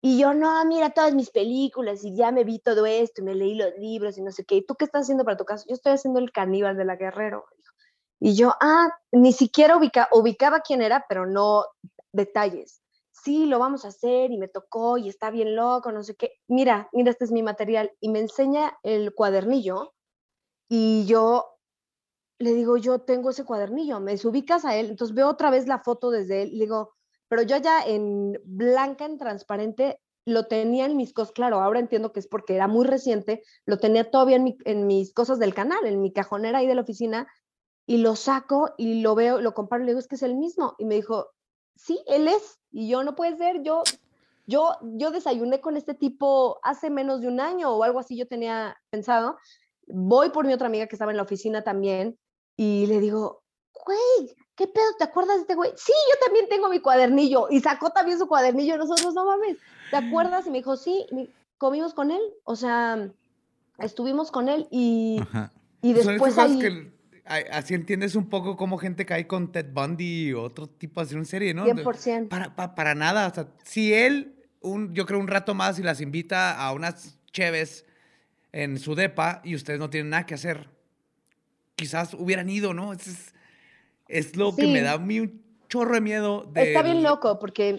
Y yo, no, mira todas mis películas y ya me vi todo esto y me leí los libros y no sé qué. ¿Y tú qué estás haciendo para tu caso? Yo estoy haciendo el caníbal de la Guerrero. Y yo, ni siquiera ubicaba quién era, pero no detalles. Sí, lo vamos a hacer y me tocó y está bien loco, no sé qué. Mira, este es mi material. Y me enseña el cuadernillo y yo le digo, yo tengo ese cuadernillo, me ubicas a él. Entonces veo otra vez la foto desde él y le digo, pero yo ya en blanca, en transparente, lo tenía en mis cosas. Claro, ahora entiendo que es porque era muy reciente, lo tenía todavía en mis cosas del canal, en mi cajonera ahí de la oficina, y lo saco y lo veo, lo comparo y le digo, es que es el mismo. Y me dijo, sí, él es. Y yo, no puede ser, yo desayuné con este tipo hace menos de un año o algo así, yo tenía pensado. Voy por mi otra amiga que estaba en la oficina también y le digo, güey, ¿qué pedo? ¿Te acuerdas de este güey? Sí, yo también tengo mi cuadernillo. Y sacó también su cuadernillo y nosotros, no mames, ¿te acuerdas? Y me dijo, sí, comimos con él, o sea, estuvimos con él y después son ahí... que así entiendes un poco cómo gente cae con Ted Bundy o otro tipo de hacer una serie, ¿no? 100%. Para nada, o sea, si él, yo creo un rato más y las invita a unas cheves en su depa y ustedes no tienen nada que hacer, quizás hubieran ido, ¿no? Es lo que me da a mí un chorro de miedo. Está bien loco porque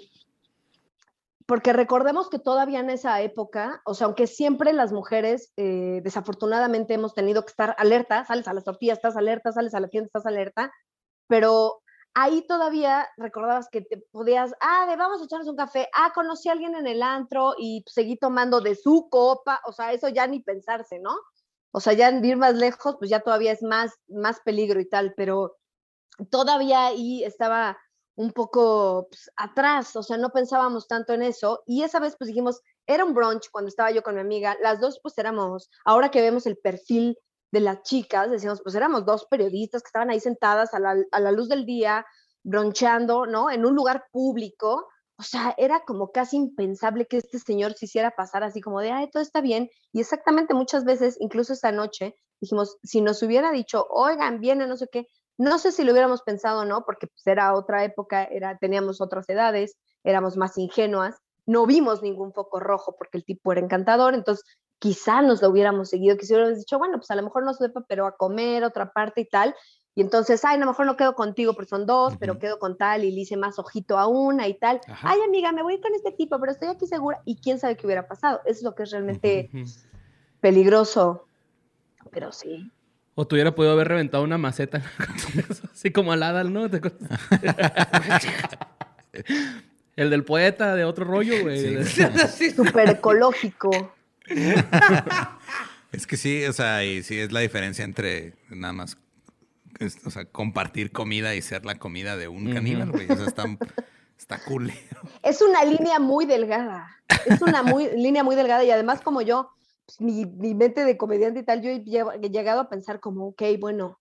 recordemos que todavía en esa época, o sea, aunque siempre las mujeres desafortunadamente hemos tenido que estar alerta, sales a las tortillas, estás alerta, sales a la tienda, estás alerta, pero ahí todavía recordabas que te podías, vamos a echarnos un café, conocí a alguien en el antro y seguí tomando de su copa, o sea, eso ya ni pensarse, ¿no? O sea, ya en ir más lejos, pues ya todavía es más peligro y tal, pero todavía ahí estaba un poco atrás, o sea, no pensábamos tanto en eso, y esa vez pues dijimos, era un brunch cuando estaba yo con mi amiga, las dos pues éramos, ahora que vemos el perfil de las chicas, decíamos, pues éramos dos periodistas que estaban ahí sentadas a la luz del día, brunchando, ¿no? En un lugar público, o sea, era como casi impensable que este señor se hiciera pasar así como de, todo está bien, y exactamente muchas veces, incluso esta noche, dijimos, si nos hubiera dicho, oigan, viene, no sé qué, no sé si lo hubiéramos pensado o no, porque pues, era otra época, teníamos otras edades, éramos más ingenuas, no vimos ningún foco rojo porque el tipo era encantador, entonces quizá nos lo hubiéramos seguido, quizá hubiéramos dicho, bueno, pues a lo mejor no sepa, pero a comer otra parte y tal, y entonces, a lo mejor no quedo contigo porque son dos, pero quedo con tal y le hice más ojito a una y tal. Ajá. Amiga, me voy con este tipo, pero estoy aquí segura, y quién sabe qué hubiera pasado. Eso es lo que es realmente peligroso, pero sí. O tú hubiera podido haber reventado una maceta, así como al Adal, ¿no? ¿Te acuerdas? El del poeta de otro rollo, güey. Sí. Súper ecológico. Es que sí, o sea, y sí es la diferencia entre nada más, o sea, compartir comida y ser la comida de un caníbal, güey. O sea, está cool. Es una línea muy delgada. Es una línea muy delgada y además como yo, pues, mi mente de comediante y tal, yo he llegado a pensar como, ok, bueno,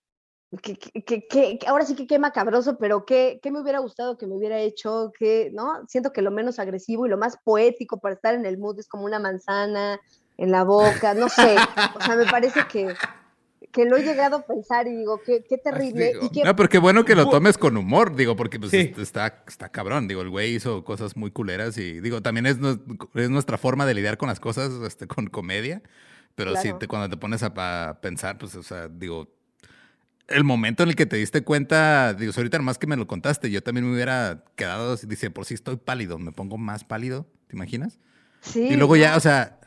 ahora sí que qué macabroso, pero qué me hubiera gustado que me hubiera hecho, ¿no? Siento que lo menos agresivo y lo más poético para estar en el mood es como una manzana en la boca, no sé. O sea, me parece que lo he llegado a pensar y digo, qué terrible. No, pero qué bueno que lo tomes con humor, digo, porque pues sí. está cabrón. Digo, el güey hizo cosas muy culeras y digo, también es nuestra forma de lidiar con las cosas, con comedia. Pero claro. Sí, cuando te pones a pensar, pues, o sea, digo, el momento en el que te diste cuenta, digo, ahorita nomás que me lo contaste, yo también me hubiera quedado, dice, por si estoy pálido, me pongo más pálido, ¿te imaginas? Sí. Y luego ya, o sea,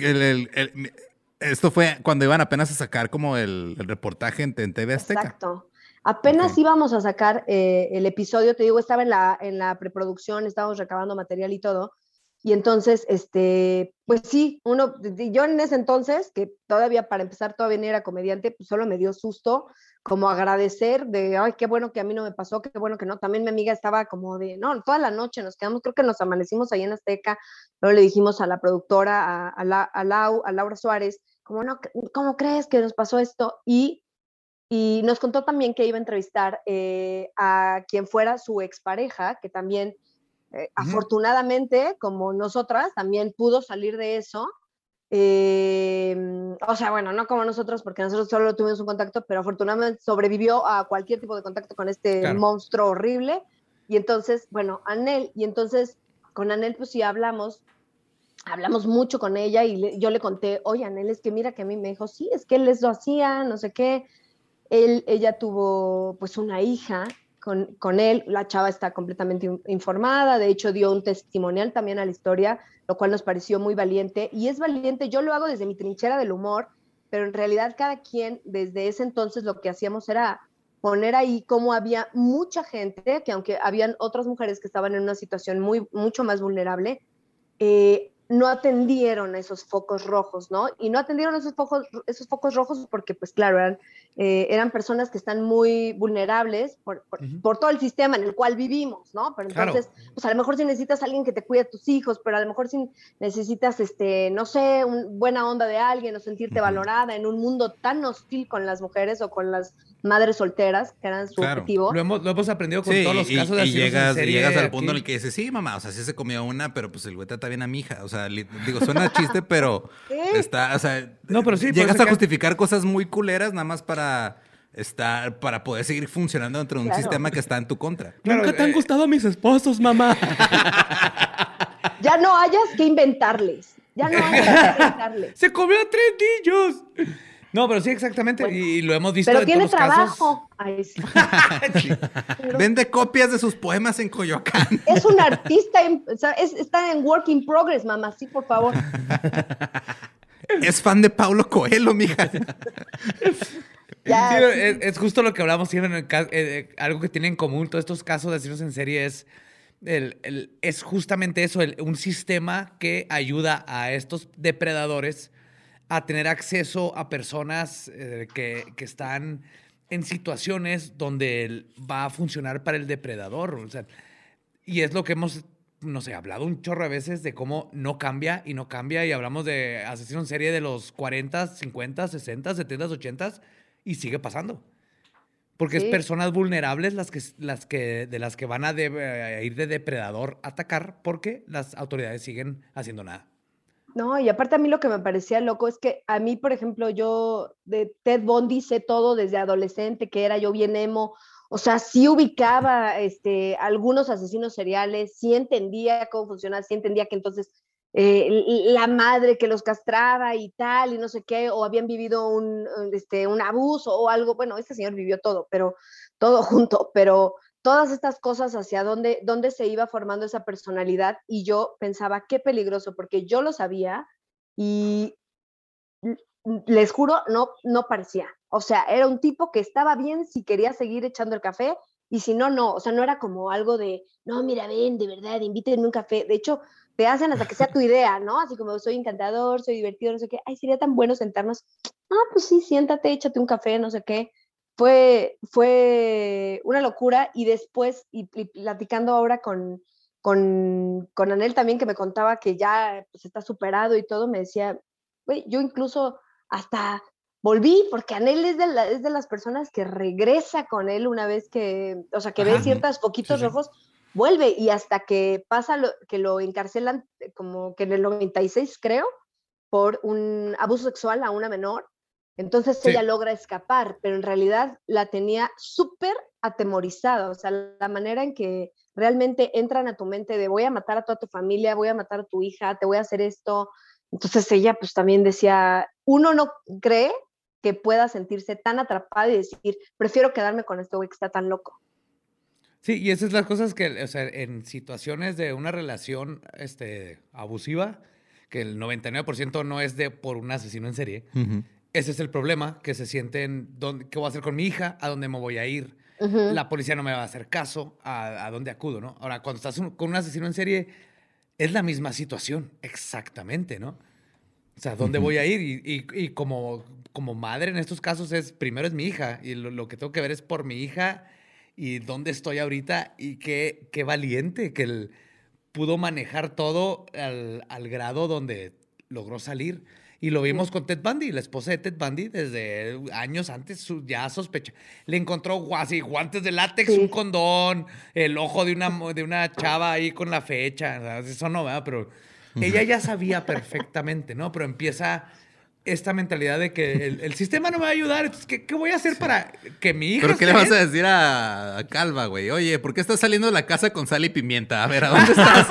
esto fue cuando iban apenas a sacar como el reportaje en TV Azteca. Exacto. Apenas íbamos a sacar el episodio, te digo, estaba en la preproducción, estábamos recabando material y todo. Y entonces, pues sí, yo en ese entonces, que todavía para empezar todavía no era comediante, pues solo me dio susto, como agradecer de, ay, qué bueno que a mí no me pasó, qué bueno que no. También mi amiga estaba como de, no, toda la noche nos quedamos, creo que nos amanecimos ahí en Azteca, luego le dijimos a la productora, a Laura Suárez, como, no, ¿cómo crees que nos pasó esto? Y nos contó también que iba a entrevistar a quien fuera su expareja, que también, afortunadamente, como nosotras, también pudo salir de eso. O sea, bueno, no como nosotros, porque nosotros solo tuvimos un contacto, pero afortunadamente sobrevivió a cualquier tipo de contacto con este monstruo horrible. Y entonces, bueno, Anel, y entonces con Anel pues sí hablamos mucho con ella y yo le conté, oye, Anel, es que mira que a mí me dijo, sí, es que él les lo hacía, no sé qué. Ella tuvo pues una hija con él, la chava está completamente informada, de hecho dio un testimonial también a la historia, lo cual nos pareció muy valiente, y es valiente, yo lo hago desde mi trinchera del humor, pero en realidad cada quien desde ese entonces lo que hacíamos era poner ahí cómo había mucha gente, que aunque habían otras mujeres que estaban en una situación mucho más vulnerable, no atendieron esos focos rojos, ¿no? Y no atendieron esos focos rojos porque, pues claro, eran personas que están muy vulnerables por todo el sistema en el cual vivimos, ¿no? Pero entonces, pues a lo mejor si necesitas a alguien que te cuide a tus hijos, pero a lo mejor si necesitas, no sé, buena onda de alguien o sentirte valorada en un mundo tan hostil con las mujeres o con las madres solteras, que eran su objetivo. Lo hemos aprendido con todos los casos de asesinos en serie. Y llegas al punto en el que dices, sí, mamá, o sea, sí se comió una, pero pues el güey trata bien a mi hija. O sea, digo, suena chiste, pero está, o sea, no, pero sí, llegas a justificar cosas muy culeras nada más para poder seguir funcionando dentro de un sistema que está en tu contra. Claro, nunca te han gustado mis esposos, mamá. Ya no hayas que inventarles. Se comió a 3 niños. No, pero sí, exactamente. Bueno, y lo hemos visto pero en tiene todos los trabajo. casos. Ay, sí. Sí. Vende copias de sus poemas en Coyoacán. Es un artista, está en work in progress, mamá. Sí, por favor. Es fan de Paulo Coelho, mija. Ya, sí, es justo lo que hablamos siempre. Algo que tienen en común todos estos casos de asesinos en serie es justamente eso, un sistema que ayuda a estos depredadores a tener acceso a personas que están en situaciones donde va a funcionar para el depredador. O sea, y es lo que hemos, no sé, hablado un chorro a veces de cómo no cambia, y hablamos de asesinos en serie de los 40, 50, 60, 70, 80 y sigue pasando. Porque sí, es personas vulnerables de las que van a ir de depredador a atacar porque las autoridades siguen haciendo nada. No, y aparte a mí lo que me parecía loco es que a mí, por ejemplo, yo de Ted Bundy sé todo desde adolescente, que era yo bien emo, o sea, sí ubicaba algunos asesinos seriales, sí entendía cómo funcionaba, sí entendía que entonces la madre que los castraba y tal, y no sé qué, o habían vivido un abuso o algo, bueno, este señor vivió todo, pero todo junto, pero todas estas cosas hacia dónde se iba formando esa personalidad, y yo pensaba, qué peligroso, porque yo lo sabía y les juro, no parecía. O sea, era un tipo que estaba bien si quería seguir echando el café, y si no, no. O sea, no era como algo de, no, mira, ven, de verdad, invítenme un café. De hecho, te hacen hasta que sea tu idea, ¿no? Así como, soy encantador, soy divertido, no sé qué. Ay, sería tan bueno sentarnos. Ah, pues sí, siéntate, échate un café, no sé qué. Fue una locura, y después, y platicando ahora con Anel también, que me contaba que ya pues, está superado y todo, me decía, güey, yo incluso hasta volví, porque Anel es de las personas que regresa con él una vez que, o sea, que ve ciertos poquitos rojos, vuelve, y hasta que pasa que lo encarcelan, como que en el 96, creo, por un abuso sexual a una menor. Entonces ella logra escapar, pero en realidad la tenía súper atemorizada. O sea, la manera en que realmente entran a tu mente de voy a matar a toda tu familia, voy a matar a tu hija, te voy a hacer esto. Entonces ella pues también decía, uno no cree que pueda sentirse tan atrapada y decir, prefiero quedarme con este güey que está tan loco. Sí, y esas son las cosas que, o sea, en situaciones de una relación abusiva, que el 99% no es por un asesino en serie, ese es el problema, que se sienten, ¿qué voy a hacer con mi hija? ¿A dónde me voy a ir? La policía no me va a hacer caso, ¿a dónde acudo? ¿No? Ahora, cuando estás con un asesino en serie, es la misma situación, exactamente, ¿no? O sea, ¿dónde voy a ir? Y como madre en estos casos primero es mi hija, y lo que tengo que ver es por mi hija y dónde estoy ahorita, y qué valiente que él pudo manejar todo al grado donde logró salir. Y lo vimos con Ted Bundy, la esposa de Ted Bundy, desde años antes ya sospecha. Le encontró así, guantes de látex, un condón, el ojo de una chava ahí con la fecha. Eso no, ¿verdad? Pero ella ya sabía perfectamente, ¿no? Pero empieza esta mentalidad de que el sistema no me va a ayudar. Entonces, ¿qué voy a hacer para que mi hija ¿Pero qué le esté vas a decir a Calva, güey? Oye, ¿por qué estás saliendo de la casa con sal y pimienta? A ver, ¿a dónde estás?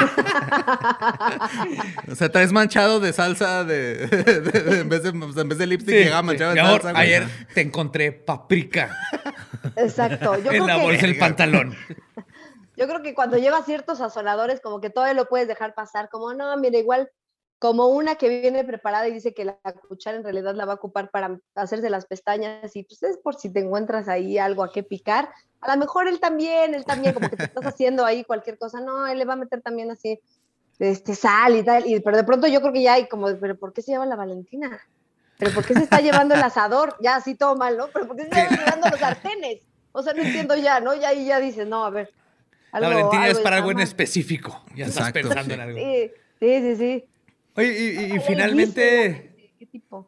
O sea, traes manchado de salsa en vez de lipstick llegaba manchado de Mi amor, salsa, güey. ayer te encontré paprika Exacto. Yo en creo la que, bolsa del pantalón. yo creo que cuando llevas ciertos sazonadores, como que todavía lo puedes dejar pasar, como no, mira, igual como una que viene preparada y dice que la cuchara en realidad la va a ocupar para hacerse las pestañas y pues es por si te encuentras ahí algo a qué picar. A lo mejor él también, como que te estás haciendo ahí cualquier cosa. No, él le va a meter también así sal y tal. Pero de pronto yo creo que ya hay como, ¿pero por qué se lleva la Valentina? ¿Pero por qué se está llevando el asador? Ya así todo mal, ¿no? ¿Pero por qué se está llevando los sartenes? O sea, no entiendo ya, ¿no? Ya ahí ya dices, no, a ver. La Valentina es para está algo en mal. específico. Ya estás Exacto, pensando sí. en algo. Sí. Oye, y Ay, finalmente... dice, ¿qué tipo?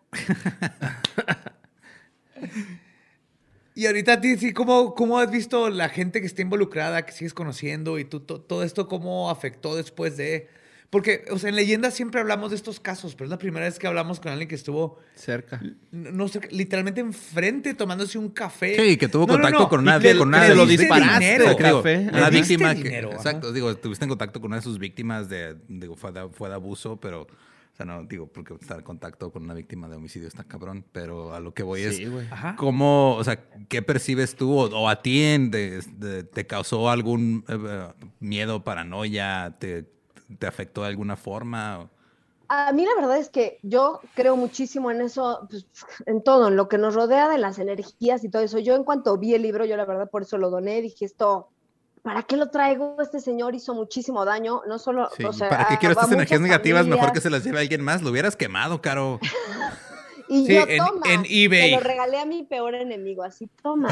Y ahorita a ti, sí, ¿cómo has visto la gente que está involucrada, que sigues conociendo y tú, todo esto cómo afectó después de...? Porque, o sea, en Leyendas siempre hablamos de estos casos, pero es la primera vez que hablamos con alguien que estuvo... Cerca. No sé, literalmente enfrente tomándose un café. Sí, que tuvo contacto con una, Y que con una le de los diste disparaste. dinero. O sea, que digo, Café. una Le diste víctima dinero, ajá. exacto, digo, estuviste en contacto con una de sus víctimas fue de abuso, pero o sea, no digo porque estar en contacto con una víctima de homicidio está cabrón, pero a lo que voy Sí, güey. Ajá. ¿cómo, o sea, qué percibes tú o a ti te causó algún miedo, paranoia, te afectó de alguna forma? A mí la verdad es que yo creo muchísimo en eso, pues, en todo, en lo que nos rodea de las energías y todo eso. Yo en cuanto vi el libro, yo la verdad por eso lo doné, dije esto, ¿para qué lo traigo? Este señor hizo muchísimo daño, no solo, Sí, o sea, ¿para qué quiero a estas energías muchas negativas? familias. Mejor que se las lleve alguien más. Lo hubieras quemado, Caro. Y Sí, yo, en toma, eBay. se lo regalé a mi peor enemigo, así, toma.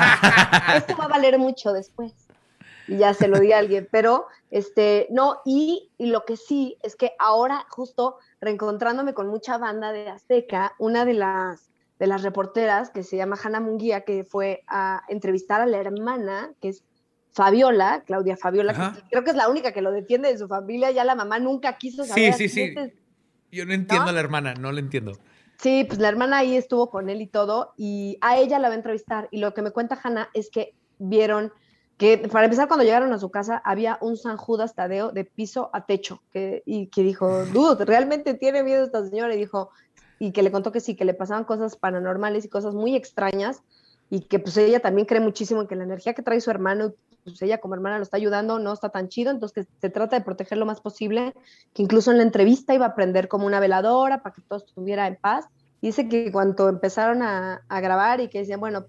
Esto va a valer mucho después. Y ya se lo di a alguien, pero, no, y lo que sí es que ahora, justo reencontrándome con mucha banda de Azteca, una de las reporteras, que se llama Hannah Munguía, que fue a entrevistar a la hermana, que es Fabiola, Claudia Fabiola, que creo que es la única que lo defiende de su familia, ya la mamá nunca quiso saber. Sí. Yo no entiendo a la hermana, no la entiendo. Sí, pues la hermana ahí estuvo con él y todo, y a ella la va a entrevistar, y lo que me cuenta Hannah es que vieron que, para empezar, cuando llegaron a su casa, había un San Judas Tadeo de piso a techo, y que dijo, dude, ¿realmente tiene miedo esta señora? Y dijo, y que le contó que sí, que le pasaban cosas paranormales y cosas muy extrañas, y que pues ella también cree muchísimo en que la energía que trae su hermano, pues ella como hermana lo está ayudando, no está tan chido, entonces que se trata de proteger lo más posible, que incluso en la entrevista iba a prender como una veladora para que todo estuviera en paz. Y dice que cuando empezaron a grabar y que decían, bueno,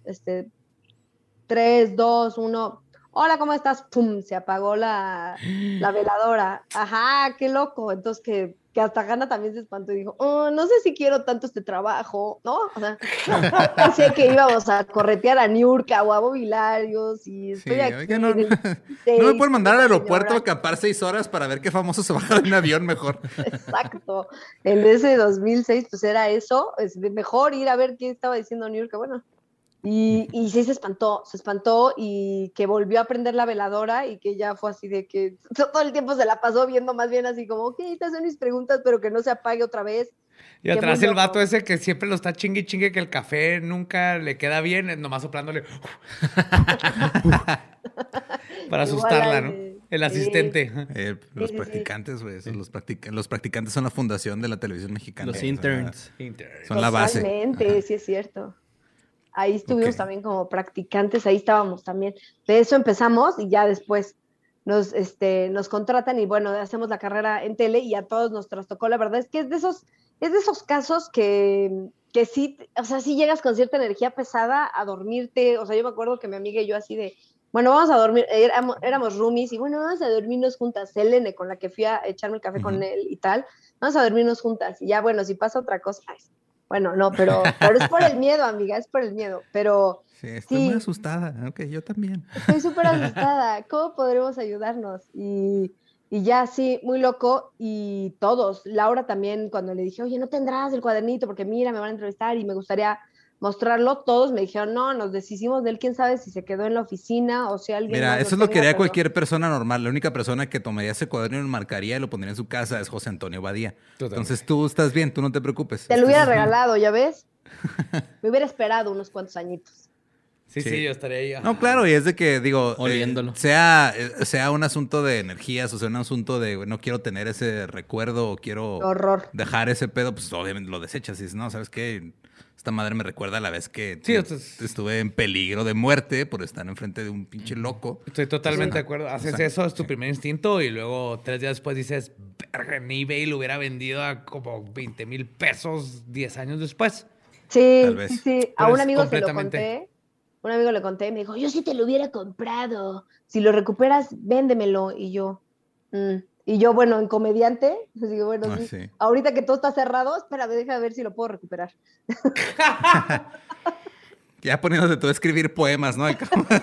3, 2, 1, hola, ¿cómo estás? ¡Pum! Se apagó la veladora. Ajá, qué loco. Entonces que hasta Hannah también se espantó y dijo, oh, no sé si quiero tanto este trabajo, ¿no? O sea, pensé que íbamos a corretear a Niurka o a Bobby Larios y estoy aquí. Oiga, no me pueden mandar al aeropuerto a acampar 6 horas para ver qué famoso se baja de un avión mejor. Exacto. En ese 2006, pues era eso. Es mejor ir a ver qué estaba diciendo Niurka. Bueno, y sí se espantó y que volvió a prender la veladora y que ya fue así de que todo el tiempo se la pasó viendo más bien así como, ok, te hacen mis preguntas, pero que no se apague otra vez. Y atrás el vato ese que siempre lo está chingue que el café nunca le queda bien, nomás soplándole para asustarla, ¿no? El asistente. Los practicantes, güey. Los practicantes son la fundación de la televisión mexicana. Los interns. Son la base. Totalmente, sí es cierto. Ahí estuvimos también como practicantes, ahí estábamos también. De eso empezamos y ya después nos contratan y bueno, hacemos la carrera en tele y a todos nos trastocó. La verdad es que es de esos casos que sí, o sea, sí llegas con cierta energía pesada a dormirte. O sea, yo me acuerdo que mi amiga y yo así de, bueno, vamos a dormir, éramos roomies y bueno, vamos a dormirnos juntas. Selene, con la que fui a echarme el café con él y tal, vamos a dormirnos juntas. Y ya, bueno, si pasa otra cosa, bueno, no, pero es por el miedo, amiga, es por el miedo, pero... Sí, estoy muy asustada, ok, yo también. Estoy súper asustada, ¿cómo podremos ayudarnos? Y ya, sí, muy loco, y todos, Laura también, cuando le dije, oye, ¿no tendrás el cuadernito? Porque mira, me van a entrevistar y me gustaría, mostrarlo, todos me dijeron, no, nos deshicimos de él, quién sabe si se quedó en la oficina o si alguien... Mira, más eso es lo lo que tenga, haría pero- cualquier persona normal. La única persona que tomaría ese cuaderno y lo marcaría y lo pondría en su casa es José Antonio Badía. Entonces tú estás bien, tú no te preocupes. Te lo hubiera regalado, ¿ya ves? Me hubiera esperado unos cuantos añitos. Sí, yo estaría ahí. No, claro, y es de que, digo, Oliéndolo. sea un asunto de energías o sea un asunto de no quiero tener ese recuerdo o quiero Horror. dejar ese pedo, pues obviamente lo desechas y dices, no, ¿sabes qué? Esta madre me recuerda a la vez que Sí, entonces- estuve en peligro de muerte por estar enfrente de un pinche loco. Estoy totalmente Sí. de acuerdo. Haces Exacto. eso, es tu primer instinto, y luego 3 días después dices, verga, en eBay lo hubiera vendido a como 20,000 pesos 10 años después. Sí, Tal vez. sí, sí. A Pero un es amigo se lo completamente- conté. Un amigo le conté y me dijo, yo sí te lo hubiera comprado. Si lo recuperas, véndemelo. Y yo, bueno, en comediante, les digo, bueno, Ah, sí. sí. Ahorita que todo está cerrado, espérame, déjame ver si lo puedo recuperar. Ya poniéndote tú a escribir poemas, ¿no?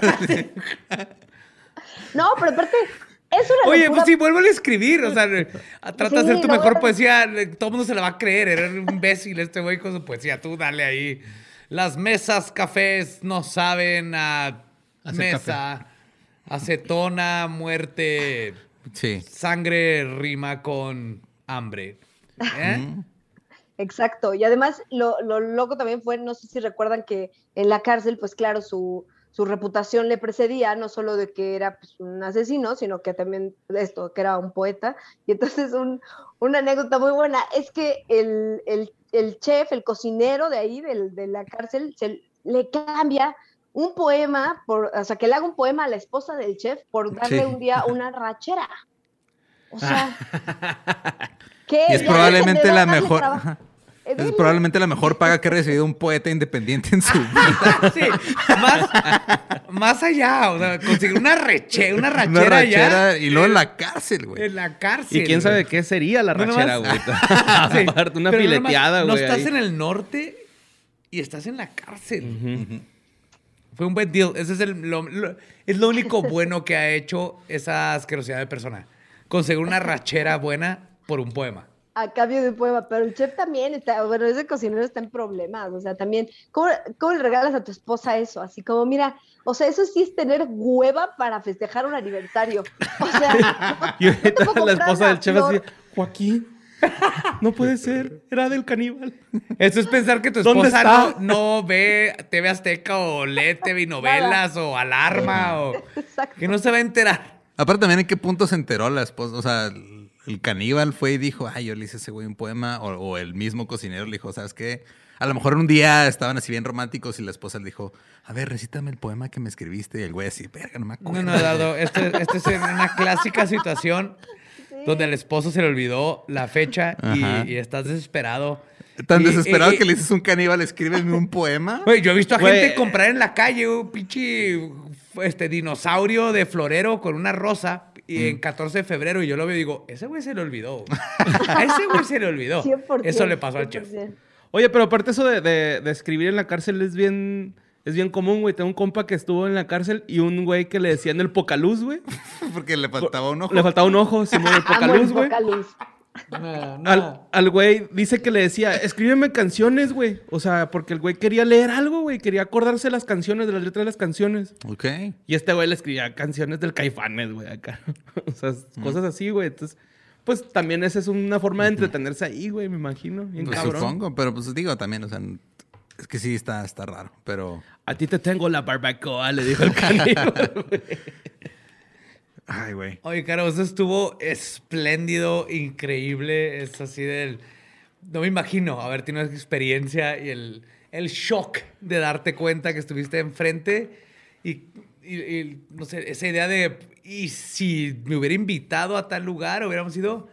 No, pero aparte, es una Oye, locura. pues sí, vuélvele a escribir. O sea, trata de Sí, hacer tu lo mejor voy a- poesía. Todo el mundo se la va a creer. Eres un imbécil este güey con su poesía. Tú dale ahí. Las mesas cafés no saben a Hacer mesa. Acetona, muerte. Sí. Sangre rima con hambre. ¿Eh? Exacto. Y además, lo loco también fue, no sé si recuerdan que en la cárcel, pues claro, su reputación le precedía, no solo de que era pues, un asesino, sino que también esto, que era un poeta. Y entonces una anécdota muy buena es que el chef, el cocinero de ahí, de la cárcel, le cambia un poema, o sea, que le haga un poema a la esposa del chef por darle Sí. un día una rachera. O sea, ¿qué? Y es Ya probablemente dejen de la darle mejor. trabajo. Ajá. Es Dile. probablemente la mejor paga que ha recibido un poeta independiente en su vida. Sí, más allá. O sea, conseguir una rachera Una allá. rachera y luego en la cárcel, güey. En la cárcel. Y quién sabe güey. qué sería la No rachera, nomás- güey. Sí, Aparte, una pero no nomás- fileteada, güey. No estás ahí. en el norte y estás en la cárcel. Fue un buen deal. Ese es es lo único bueno que ha hecho esa asquerosidad de persona. Conseguir una rachera buena por un poema. A cambio de un poema, pero el chef también está, bueno, ese cocinero está en problemas, o sea, también, ¿cómo le regalas a tu esposa eso? Así como, mira, o sea, eso sí es tener hueva para festejar un aniversario. O sea, Y ahorita no te puedo la comprar esposa una del chef flor. así, Joaquín, no puede ser, era del caníbal. Eso es pensar que tu ¿Dónde esposa está? no ve TV Azteca o lee TV y novelas o Alarma o Exacto. que no se va a enterar. Aparte también en qué punto se enteró la esposa, o sea, el caníbal fue y dijo, ay, yo le hice a ese güey un poema, o el mismo cocinero le dijo, ¿sabes qué? A lo mejor un día estaban así bien románticos y la esposa le dijo, a ver, recítame el poema que me escribiste. Y el güey así, verga, no me acuerdo. No, Eduardo, esto es una clásica situación donde al esposo se le olvidó la fecha Ajá. y estás desesperado. Tan Y- desesperado y- que le dices a un caníbal, escríbeme un poema. Güey, yo he visto a Güey. gente comprar en la calle un pinche dinosaurio de florero con una rosa y en 14 de febrero y yo lo veo y digo, ese güey se le olvidó. A ese güey se le olvidó. 100%, Eso le pasó al chef. 100%. Oye, pero aparte eso de escribir en la cárcel es bien común, güey. Tengo un compa que estuvo en la cárcel y un güey que le decían el pocaluz, güey. Porque le faltaba un ojo. Le faltaba un ojo, Simón, el Amo el pocaluz, güey. Pocaluz. Al güey dice que le decía, escríbeme canciones, güey. O sea, porque el güey quería leer algo, güey. Quería acordarse las canciones, de las letras de las canciones. Ok. Y este güey le escribía canciones del Caifanes, güey, acá. O sea, cosas así, güey. Entonces, pues también esa es una forma de entretenerse ahí, güey, me imagino. Bien Pues cabrón. supongo, pero pues digo también, o sea, es que sí está raro, pero... A ti te tengo la barbacoa, le dijo el caníbal, güey. Ay, güey. Oye, Caro, eso estuvo espléndido, increíble. Es así del... No me imagino haber tenido esa experiencia y el shock de darte cuenta que estuviste enfrente y, no sé, esa idea de... ¿Y si me hubiera invitado a tal lugar, hubiéramos ido...?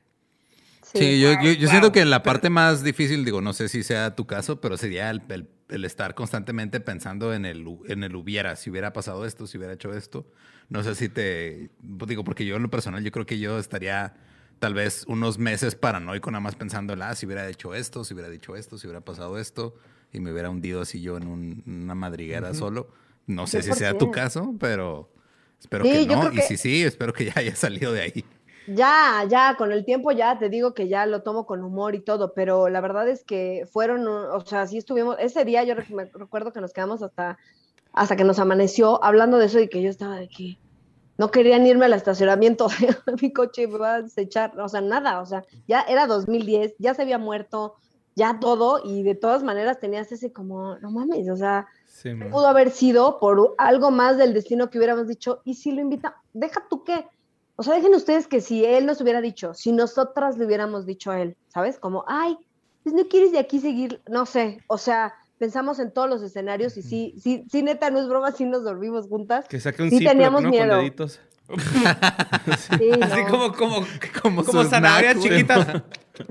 Sí, yo Wow. siento que la parte más difícil, digo, no sé si sea tu caso, pero sería el estar constantemente pensando en el hubiera, si hubiera pasado esto, si hubiera hecho esto. No sé si digo, porque yo en lo personal, yo creo que yo estaría tal vez unos meses paranoico nada más pensando, si hubiera hecho esto, si hubiera dicho esto, si hubiera pasado esto, y me hubiera hundido así yo en una madriguera solo. No sé si sea tu 100%. caso, pero espero Sí, que yo no. creo Y que- si sí, espero que ya haya salido de ahí. Ya, con el tiempo ya te digo que ya lo tomo con humor y todo, pero la verdad es que fueron, o sea, sí estuvimos, ese día yo me recuerdo que nos quedamos hasta que nos amaneció hablando de eso y que yo estaba de que no querían irme al estacionamiento de mi coche y me va a desechar, o sea, nada, o sea, ya era 2010, ya se había muerto, ya todo, y de todas maneras tenías ese como, no mames, o sea, Sí, man. pudo haber sido por algo más del destino que hubiéramos dicho, y si lo invita, deja tú qué. O sea, dejen ustedes que si él nos hubiera dicho, si nosotras le hubiéramos dicho a él, ¿sabes? Como, ay, pues no quieres de aquí seguir, no sé, o sea, pensamos en todos los escenarios y sí, neta, no es broma, sí nos dormimos juntas. Que saque un sí Ziploc, teníamos ¿no? miedo. Con deditos. Sí, Así no. como su zanahorias snack, güey. chiquitas.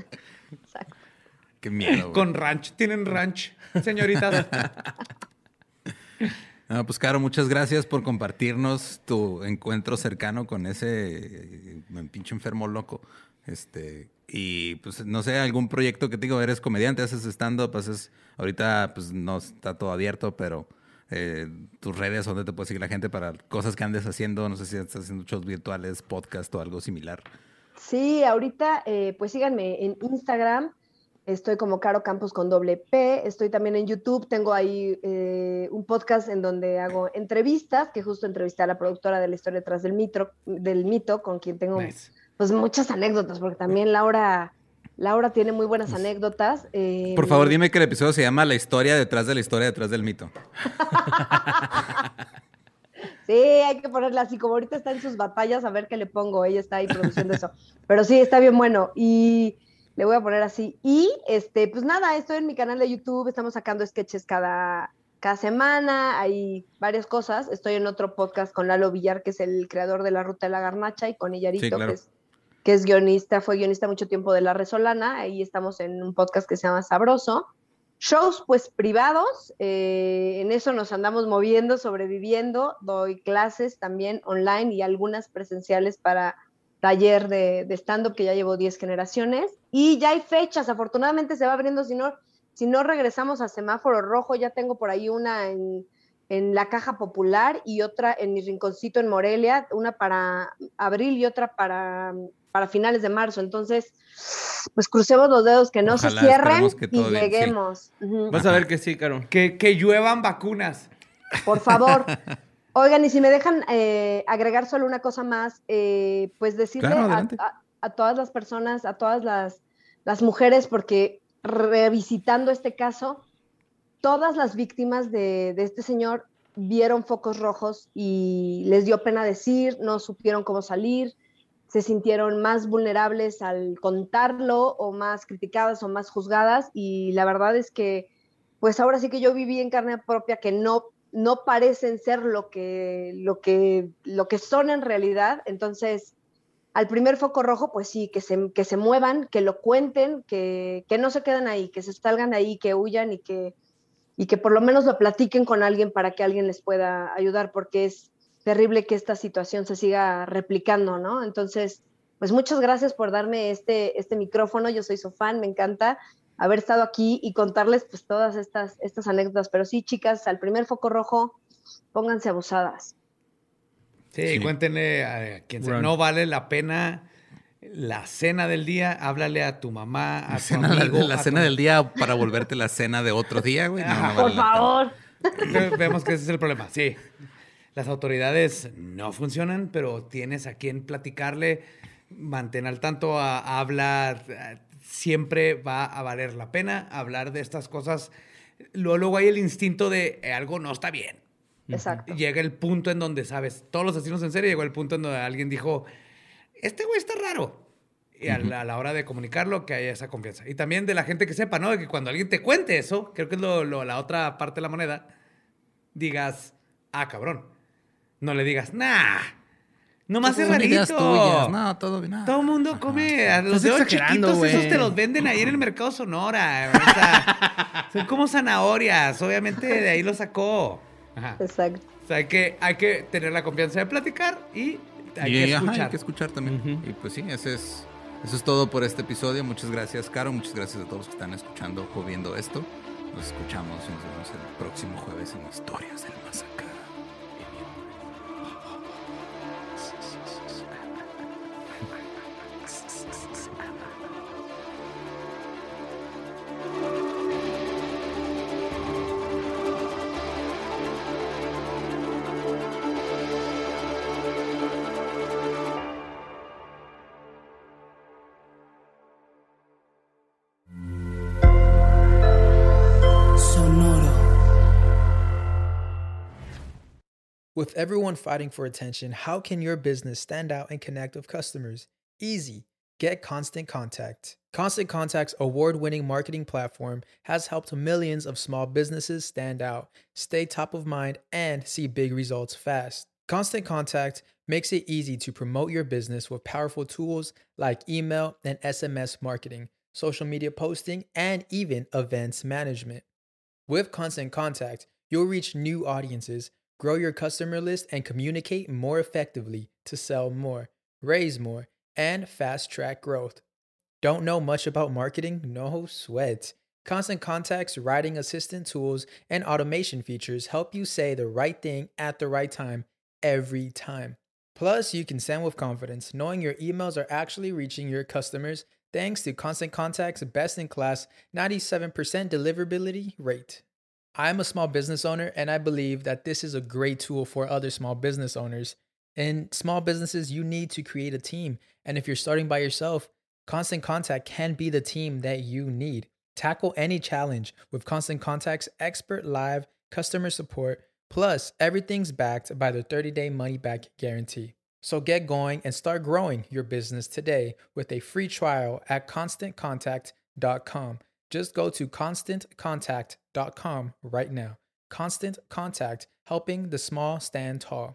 Qué miedo, güey. Con ranch. Tienen ranch, señoritas. No, pues Caro, muchas gracias por compartirnos tu encuentro cercano con ese pinche enfermo loco. Y pues no sé, algún proyecto que te digo, eres comediante, haces stand-up, ahorita pues no está todo abierto, pero tus redes, donde te puede seguir la gente para cosas que andes haciendo, no sé si estás haciendo shows virtuales, podcast o algo similar. Sí, ahorita pues síganme en Instagram, estoy como Caro Campos con doble P, estoy también en YouTube, tengo ahí un podcast en donde hago entrevistas, que justo entrevisté a la productora de la historia detrás del mito, con quien tengo pues muchas anécdotas, porque también Laura tiene muy buenas anécdotas. Por favor, dime que el episodio se llama La historia detrás de la historia detrás del mito. Sí, hay que ponerla así, como ahorita está en sus batallas, a ver qué le pongo, ella está ahí produciendo eso. Pero sí, está bien bueno, y le voy a poner así. Y, pues nada, estoy en mi canal de YouTube, estamos sacando sketches cada semana, hay varias cosas. Estoy en otro podcast con Lalo Villar, que es el creador de La Ruta de la Garnacha, y con Illarito, Sí, claro. que es guionista, fue guionista mucho tiempo de La Resolana. Ahí estamos en un podcast que se llama Sabroso. Shows, pues, privados, en eso nos andamos moviendo, sobreviviendo. Doy clases también online y algunas presenciales para taller de stand-up, que ya llevo 10 generaciones. Y ya hay fechas, afortunadamente se va abriendo, si no regresamos a Semáforo Rojo, ya tengo por ahí una en la Caja Popular y otra en mi rinconcito en Morelia, una para abril y otra para finales de marzo. Entonces, pues crucemos los dedos que no Ojalá, se cierren esperemos que todo y bien, lleguemos. sí. Ujú. Vas a ver que sí, Caro. Que lluevan vacunas. Por favor. Oigan, y si me dejan agregar solo una cosa más, pues decirle Claro, adelante. a todas las personas, a todas las mujeres, porque revisitando este caso, todas las víctimas de este señor vieron focos rojos y les dio pena decir, no supieron cómo salir, se sintieron más vulnerables al contarlo, o más criticadas o más juzgadas, y la verdad es que pues ahora sí que yo viví en carne propia que no parecen ser lo que son en realidad. Entonces, al primer foco rojo, pues sí, que se muevan, que lo cuenten, que no se queden ahí, que se salgan ahí, que huyan y que por lo menos lo platiquen con alguien para que alguien les pueda ayudar, porque es terrible que esta situación se siga replicando, ¿no? Entonces, pues muchas gracias por darme este micrófono. Yo soy su fan, me encanta haber estado aquí y contarles pues todas estas anécdotas. Pero sí, chicas, al primer foco rojo, pónganse abusadas. Sí, cuéntenle a quien sea. No vale la pena la cena del día. Háblale a tu mamá, a tu amigo. La cena del día para volverte la cena de otro día, güey. No, no vale Por favor. Vemos que ese es el problema. Sí, las autoridades no funcionan, pero tienes a quien platicarle. Mantén al tanto, habla. Siempre va a valer la pena hablar de estas cosas. Luego hay el instinto de algo no está bien. Exacto. Llega el punto en donde, ¿sabes? Todos los asesinos en serie, llegó el punto en donde alguien dijo, este güey está raro. Y a la hora de comunicarlo, que haya esa confianza. Y también de la gente que sepa, ¿no? De que cuando alguien te cuente eso, creo que es la otra parte de la moneda, digas, cabrón. No le digas, nah. Nomás es rarito. No, todo bien. Todo el mundo come. A los Estás dedos exagerando, chiquitos, güey. esos te los venden ahí en el mercado Sonora. O sea, son como zanahorias. Obviamente de ahí lo sacó. Ajá. Exacto. O sea, hay que tener la confianza de platicar y hay que escuchar. Hay que escuchar también. Y pues sí, eso es todo por este episodio. Muchas gracias, Caro. Muchas gracias a todos los que están escuchando o viendo esto. Nos escuchamos y nos vemos el próximo jueves en Historias del Más Acá. With everyone fighting for attention, how can your business stand out and connect with customers? Easy. Get Constant Contact. Constant Contact's award-winning marketing platform has helped millions of small businesses stand out, stay top of mind, and see big results fast. Constant Contact makes it easy to promote your business with powerful tools like email and SMS marketing, social media posting, and even events management. With Constant Contact, you'll reach new audiences, grow your customer list, and communicate more effectively to sell more, raise more, and fast-track growth. Don't know much about marketing? No sweat. Constant Contact's writing assistant tools and automation features help you say the right thing at the right time every time. Plus, you can send with confidence, knowing your emails are actually reaching your customers thanks to Constant Contact's best-in-class 97% deliverability rate. I'm a small business owner, and I believe that this is a great tool for other small business owners. In small businesses, you need to create a team, and if you're starting by yourself, Constant Contact can be the team that you need. Tackle any challenge with Constant Contact's expert live customer support, plus everything's backed by the 30-day money-back guarantee. So get going and start growing your business today with a free trial at ConstantContact.com. Just go to ConstantContact.com right now. Constant Contact, helping the small stand tall.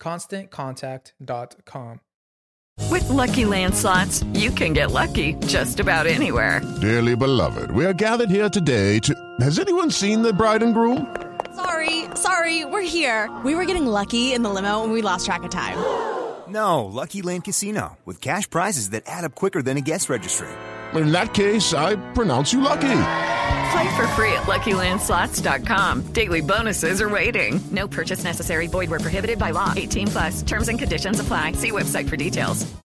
ConstantContact.com. With Lucky Land Slots, you can get lucky just about anywhere. Dearly beloved, we are gathered here today to... Has anyone seen the bride and groom? Sorry, we're here. We were getting lucky in the limo and we lost track of time. No, Lucky Land Casino, with cash prizes that add up quicker than a guest registry. In that case, I pronounce you lucky. Play for free at LuckyLandSlots.com. Daily bonuses are waiting. No purchase necessary. Void where prohibited by law. 18+. Terms and conditions apply. See website for details.